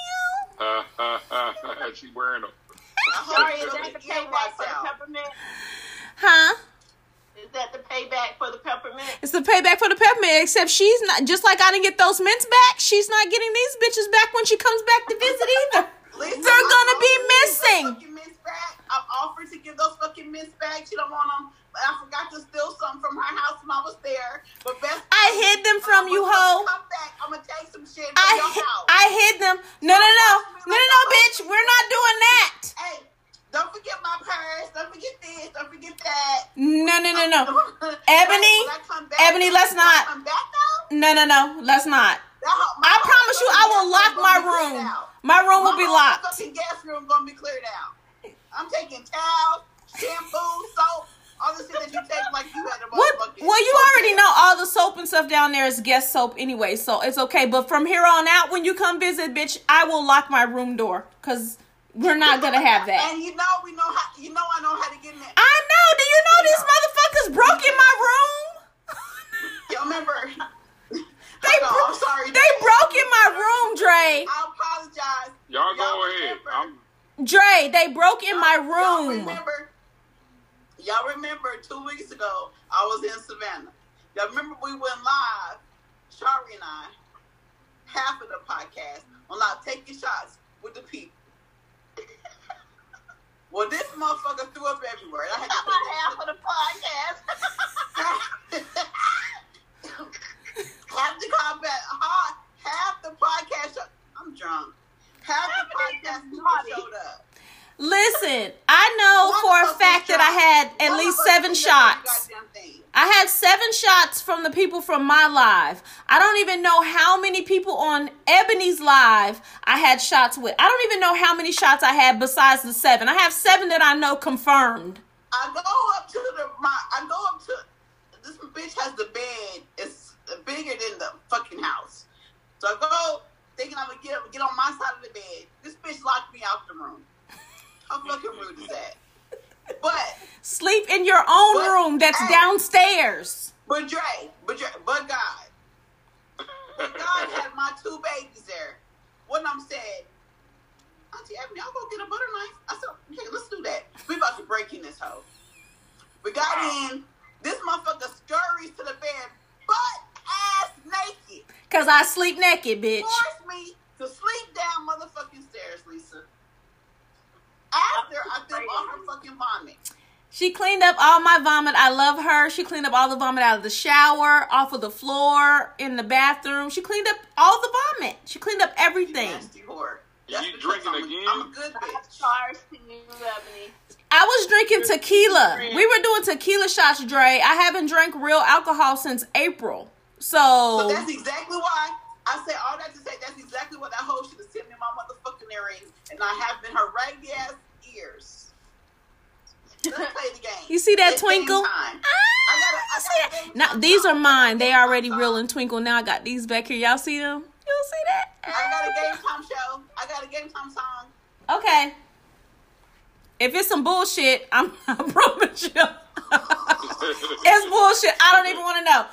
She's wearing them. Sorry, is that the payback for the peppermint? Huh? Is that the payback for the peppermint? It's the payback for the peppermint, except she's not, just like I didn't get those mints back, she's not getting these bitches back when she comes back to visit either. Listen, they're gonna be missing. I've offered to give those fucking mints back. She don't want them. I forgot to steal some from her house when I was there. But I hid them from you, ho. Come back. I'm gonna take some shit from your house. I hid them. No, bitch. We're not doing that. Hey, don't forget my purse. Don't forget this. Don't forget that. No. Ebony, let's not. Come back though? No, let's not. I promise you, I will lock my room. My room will be locked. My fucking guest room gonna be cleared out. I'm taking towels, shampoo, soap, all the shit that you take like you had a motherfucking. Well, you already know all the soap and stuff down there is guest soap anyway, so it's okay. But from here on out, when you come visit, bitch, I will lock my room door because we're not gonna have that. And I know how to get in there. I know. Do you know these motherfuckers broke in my room? Y'all remember? I'm sorry. They broke in my room, Dre. I apologize. Y'all go ahead. Dre, they broke in my room. Y'all remember 2 weeks ago, I was in Savannah. Y'all remember we went live, Shari and I, half of the podcast, on live taking shots with the people. Well, this motherfucker threw up everywhere. I had to half of the podcast. half the podcast. I'm drunk. Half the podcast showed up. Listen, I know for a fact that I had at least 7 shots. I had 7 shots from the people from my live. I don't even know how many people on Ebony's live I had shots with. I don't even know how many shots I had besides the 7. I have 7 that I know confirmed. I go up to this bitch has the bed. It's bigger than the fucking house. So I go thinking I'm gonna get on my side of the bed. This bitch locked me out the room. How fucking rude is that? But sleep in your own room that's downstairs. But God had my 2 babies there. One of them said, Auntie Ebony, I'll go get a butter knife. I said, okay, let's do that. We about to break in this hoe. We got in. This motherfucker scurries to the bed, butt ass naked. Cause I sleep naked, bitch. Forced me to sleep down motherfucking stairs, Lisa. After I threw all her fucking vomit. She cleaned up all my vomit. I love her. She cleaned up all the vomit out of the shower, off of the floor, in the bathroom. She cleaned up all the vomit. She cleaned up everything. You nasty whore. You drinking again? I'm a good bitch. Stars to you, Ebony. I was drinking tequila. We were doing tequila shots, Dre. I haven't drank real alcohol since April. So that's exactly why I said all that to say that's exactly what that hoe should have sent me my motherfucking earrings, and I have been her raggedy ass ears. Let's play the game. You see that it's twinkle? I gotta now these are mine. They already real and twinkle. Now I got these back here. Y'all see them? You see that? I got a game time show. I got a game time song. Okay. If it's some bullshit, I promise you. It's bullshit. I don't even want to know.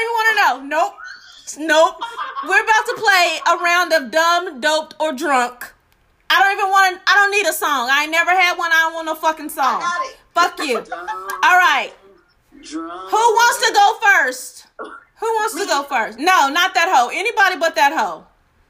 Nope. We're about to play a round of dumb, doped, or drunk. I don't need a song. I ain't never had one. I don't want no fucking song. I got it. Fuck you. All right. Drunk. Who wants to go first? Who wants to go first? No, not that hoe. Anybody but that hoe.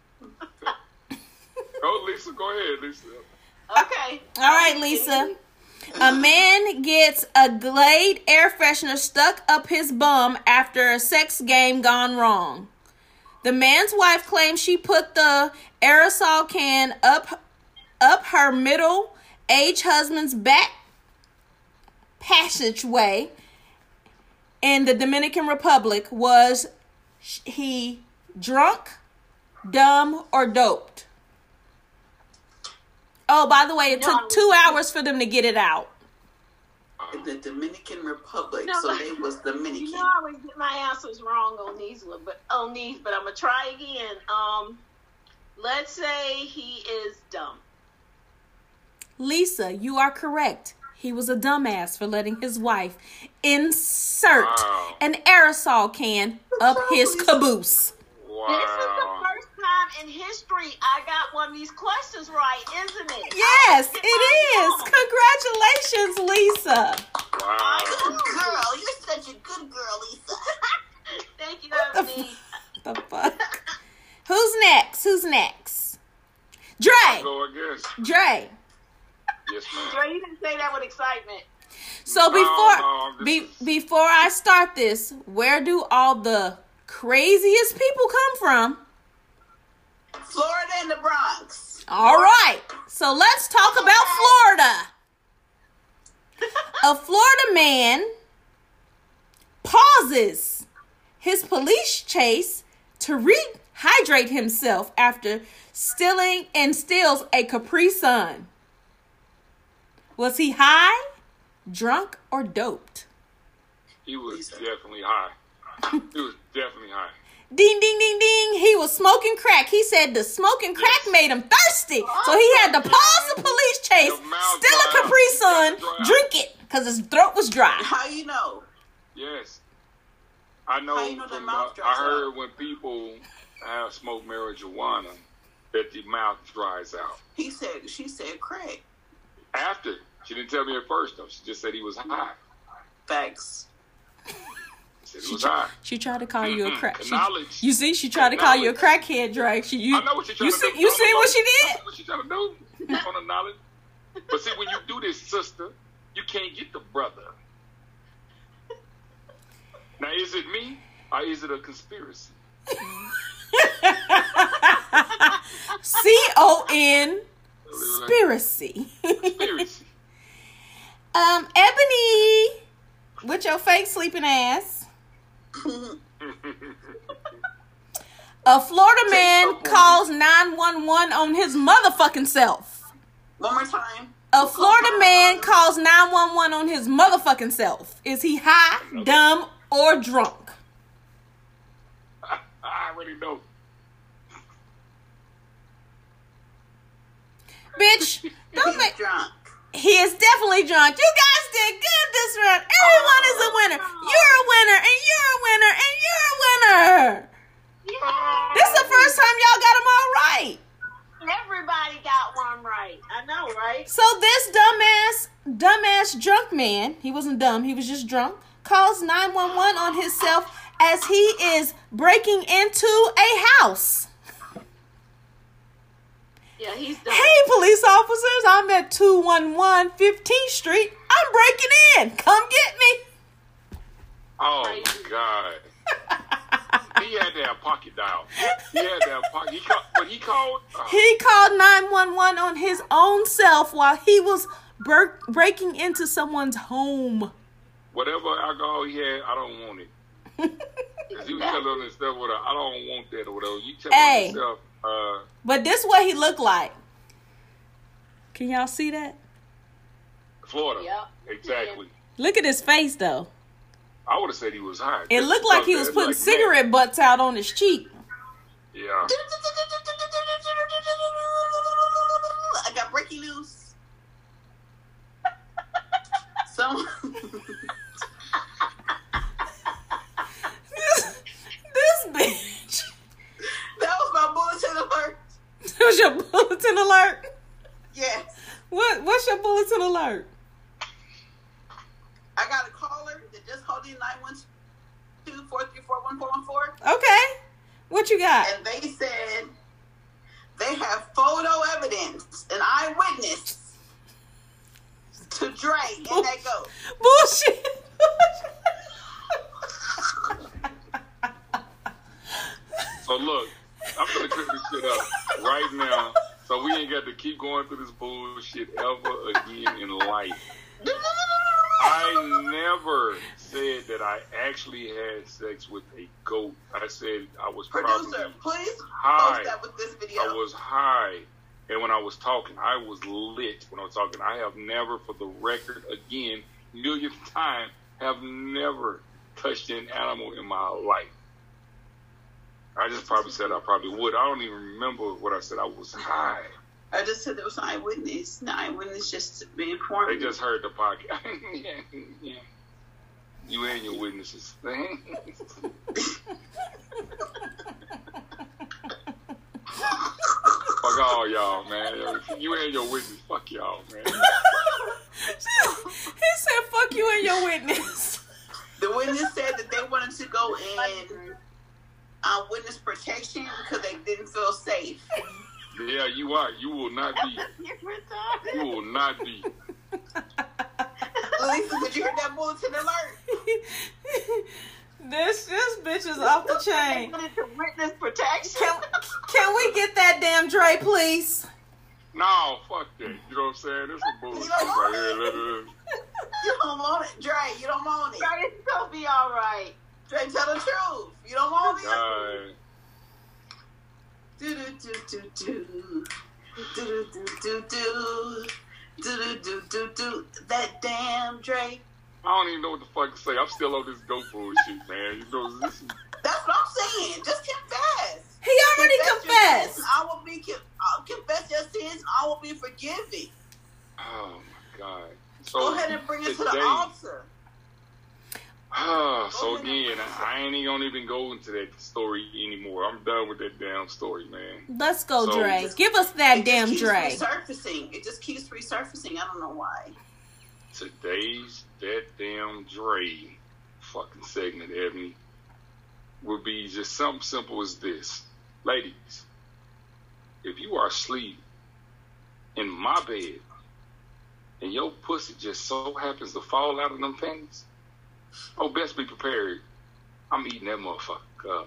Go, Lisa. Go ahead, Lisa. Okay. All right, Lisa. A man gets a Glade air freshener stuck up his bum after a sex game gone wrong. The man's wife claims she put the aerosol can up her middle-aged husband's back passageway in the Dominican Republic. Was he drunk, dumb, or doped? Oh, by the way, it took 2 hours for them to get it out. In the Dominican Republic, No, so they was Dominican. You know, I always get my answers wrong on these, but I'm gonna try again. Let's say he is dumb. Lisa, you are correct. He was a dumbass for letting his wife insert an aerosol can up his caboose. Wow. This is the first time in history I got one of these questions right, isn't it? Yes, it is. Congratulations, Lisa. Wow. Good girl, you're such a good girl, Lisa. Thank you, Ebony. The fuck? Who's next? Dre. Go, I guess. Dre. Yes, ma'am. Dre, you didn't say that with excitement. So No, before I start this, where do all the craziest people come from? Florida and the Bronx. All right. So let's talk about Florida. A Florida man pauses his police chase to rehydrate himself after steals a Capri Sun. Was he high, drunk, or doped? He was definitely high. He was definitely high. Ding, ding, ding, ding. He was smoking crack. He said the smoking crack made him thirsty. So he had to pause the police chase, steal a Capri Sun, drink it, because his throat was dry. How you know? Yes. I know, How you know their mouth dries I heard out? when people have smoked marijuana that the mouth dries out. She said crack. After. She didn't tell me at first, though. She just said he was high. Facts. She said he was high. She tried to call you a crack. Knowledge. You see, she tried to call you a crackhead, Drake. I know what she's trying to do. You see what she I did? know what she's trying to do. On the knowledge. But see, when you do this, sister, you can't get the brother. Now, is it me or is it a conspiracy? C-O-N conspiracy. Conspiracy. Ebony, with your fake sleeping ass. A Florida man calls 911 on his motherfucking self. One more time. A Florida man calls 911 on his motherfucking self. Is he high, dumb, or drunk? I already know. Bitch, don't make... Drunk. He is definitely drunk. You guys did good this round. Everyone is a winner. You're a winner, and you're a winner, and you're a winner. This is the first time y'all got them all right. Everybody got one right. I know, right? So this dumbass drunk man, he wasn't dumb, he was just drunk, calls 911 on himself as he is breaking into a house. Yeah, he's done. Hey, police officers, I'm at 211 15th Street. I'm breaking in. Come get me. Oh, my God. He had to have pocket dial. He had to have pocket. He called. He called 911 on his own self while he was breaking into someone's home. Whatever alcohol he had, I don't want it. Cause you telling himself, I don't want that or whatever. You telling yourself, but this what he looked like. Can y'all see that? Florida. Yep. Exactly. Look at his face though. I would have said he was high. It looked like he was putting cigarette butts out on his cheek. Yeah. I got breaking news. This bitch. That was my bulletin alert. That was your bulletin alert? Yes. What's your bulletin alert? I got a caller that just called in 912-434-1414. Okay. What you got? And they said they have photo evidence, an eyewitness to Dre in that goat. Bullshit. So look, I'm gonna clip this shit up right now, so we ain't got to keep going through this bullshit ever again in life. I never said that I actually had sex with a goat. I said I was Producer, probably please high. post that with this video. I was high, and when I was talking, I was lit. When I was talking, I have never, for the record, again, millionth time, have never touched an animal in my life. I just probably said I probably would. I don't even remember what I said. I was high. I just said there was an eyewitness. The eyewitness just being informed. They just heard the podcast. Yeah. You and your witnesses. Fuck all y'all, man. You and your witness. Fuck y'all, man. He said, fuck you and your witness. The witness said that they wanted to go in witness protection because they didn't feel safe. Yeah, you are. You will not be. You will not be. Lisa, did you hear that bulletin alert? This bitch is off the chain. Witness protection. Can we get that damn Dre, please? No, fuck that. You know what I'm saying? This is bullshit right here. You don't want it, Dre. You don't want it. Dre, it's gonna be all right. Dre, tell the truth. You don't want it. Do do do do do do do do do do do. That damn Dre. I don't even know what the fuck to say. I'm still on this goat bullshit, man. You know, this is... That's what I'm saying. Just confess. He already confessed. I will be confess your sins. And I will be forgiving. Oh my God. So go ahead and bring it to the altar. So again, I ain't gonna even go into that story anymore. I'm done with that damn story, man. Let's go, Dre. Give us that damn Dre. It just keeps resurfacing. I don't know why. Today's that damn Dre fucking segment, Ebony, would be just something simple as this. Ladies, if you are asleep in my bed and your pussy just so happens to fall out of them panties, best be prepared. I'm eating that motherfucker up.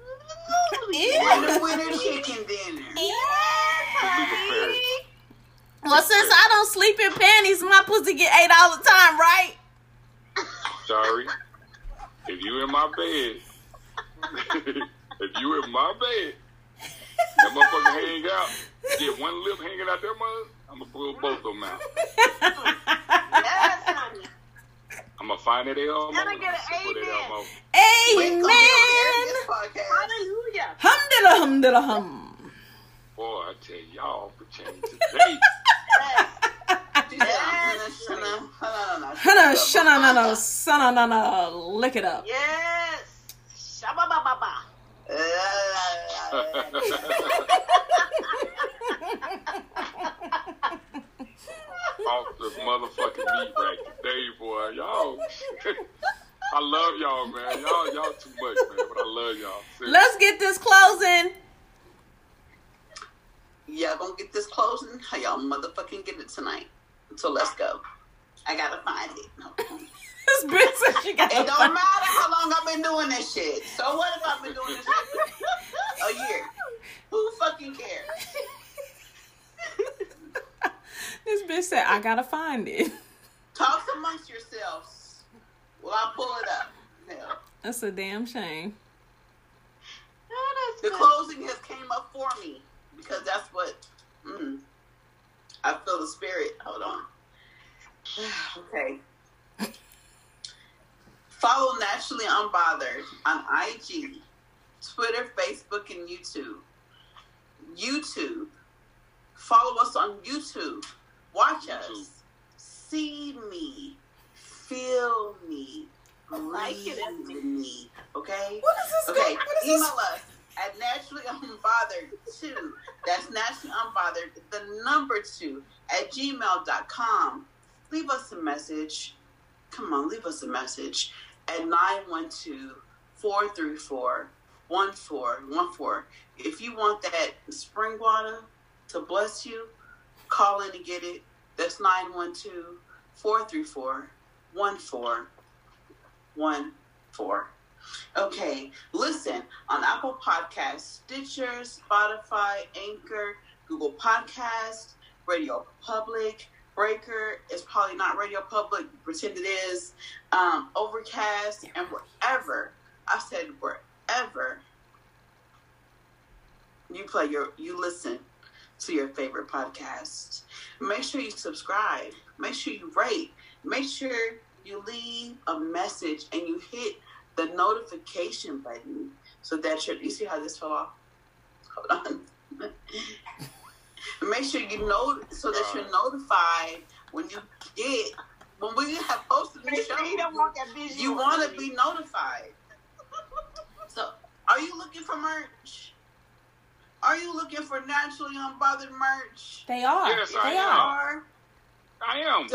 Winner chicken dinner. Be prepared. Well, since I don't sleep in panties, my pussy get ate all the time, right? Sorry. If you in my bed, that motherfucker hang out, get one lip hanging out there, mother, I'm going to pull both of them out. Yes, honey. I'm going to find that elbow. You're going to get an amen. Hallelujah. Hum-diddle-hum-diddle-hum. Boy, I tell y'all for change today. Shana, lick it up. Yes. Shabba-ba-ba-ba. Off the motherfucking meat rack today, boy. Y'all, I love y'all, man. Y'all too much, man, but I love y'all. Seriously. Let's get this closing. Y'all gonna get this closing? How y'all motherfucking get it tonight? So let's go. I gotta find it. This bitch said she got. It don't matter how long I've been doing this shit. So what if I've been doing this shit a year? Who fucking cares? This bitch said, I gotta find it. Talk amongst yourselves. Well, I'll pull it up. Yeah. That's a damn shame. Oh, The closing has came up for me because that's what I feel the spirit. Hold on. Okay. Follow Naturally Unbothered on IG, Twitter, Facebook, and YouTube. YouTube. Follow us on YouTube. Watch us. See me. Feel me. like it. Me. Okay? What is this? Okay. What is Email this? us at naturallyunbothered2. That's naturally unbothered, the number 2 at gmail.com. Leave us a message. Come on, leave us a message at 912-434-1414. If you want that spring water to bless you, call in and get it. That's 912-434-1414. Okay, listen on Apple Podcasts, Stitcher, Spotify, Anchor, Google Podcasts, Radio Public, Breaker. It's probably not Radio Public. Pretend it is. Overcast, and wherever. I said wherever you listen to your favorite podcast. Make sure you subscribe. Make sure you rate. Make sure you leave a message and you hit the notification button so that you see how this fell off? Hold on. Make sure you know so that you're notified when we have posted the show. You want to be notified. So, are you looking for merch? Are you looking for Naturally Unbothered merch? They are. Yes, They I are. I am.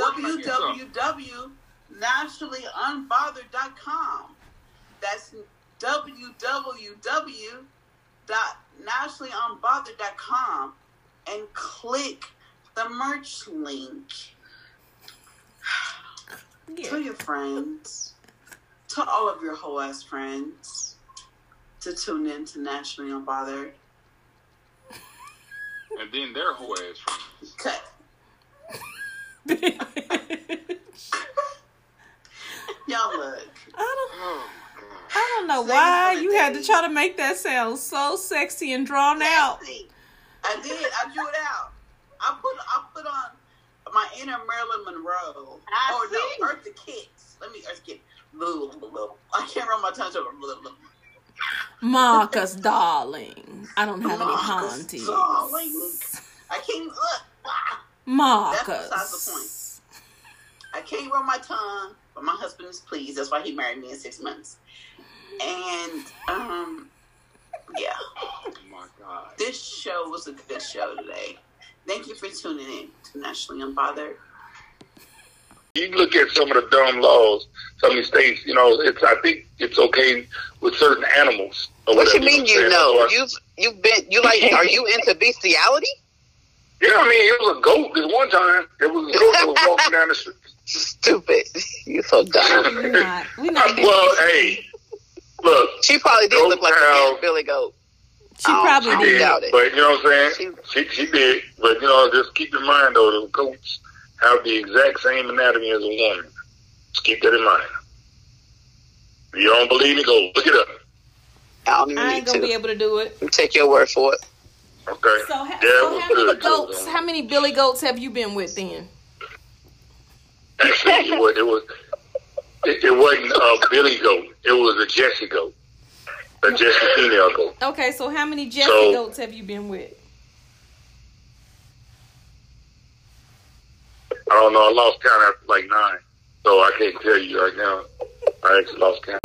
www.naturallyunbothered.com. That's www.naturallyunbothered.com and click the merch link. Yeah. Tell your friends, to all of your whole ass friends, to tune in to Naturally Unbothered. And then their whole ass friends. Cut. Y'all look. I don't know Sexy why for the you had to day. try to make that sound so sexy and drawn out. Sexy. I did. I drew it out. I put on my inner Marilyn Monroe. Eartha Kicks. Eartha Kicks. I can't roll my tongue to it. Marcus, darling. I don't have any Marcus, panties. darling. I can't look. Marcus. That's besides the point. I can't roll my tongue, but my husband is pleased. That's why he married me in 6 months. And yeah. Oh my God. This show was a good show today. Thank you for tuning in to Naturally Unbothered. You look at some of the dumb laws, some of the states, I think it's okay with certain animals. What you mean you know? Are you into bestiality? Yeah, I mean, it was a goat. This one time, there was a goat that was walking down the street. Stupid. You're so dumb. We're not Well, hey, look. She probably did look like a Billy Goat. She probably She did. did, doubt it. but you know what I'm saying? She did. But, just keep in mind, though, the goats have the exact same anatomy as a woman. Just keep that in mind. If you don't believe me, go look it up. I don't even I ain't need gonna to. be able to do it. Take your word for it. Okay. So, Yeah, so it how was many good, too, goats? though. How many Billy Goats have you been with then? Actually, it wasn't a Billy goat. It was a Jesse goat. A Jesse female goat. Okay, so how many Jesse So- goats have you been with? I don't know. I lost count after like 9. So I can't tell you right now. I actually lost count.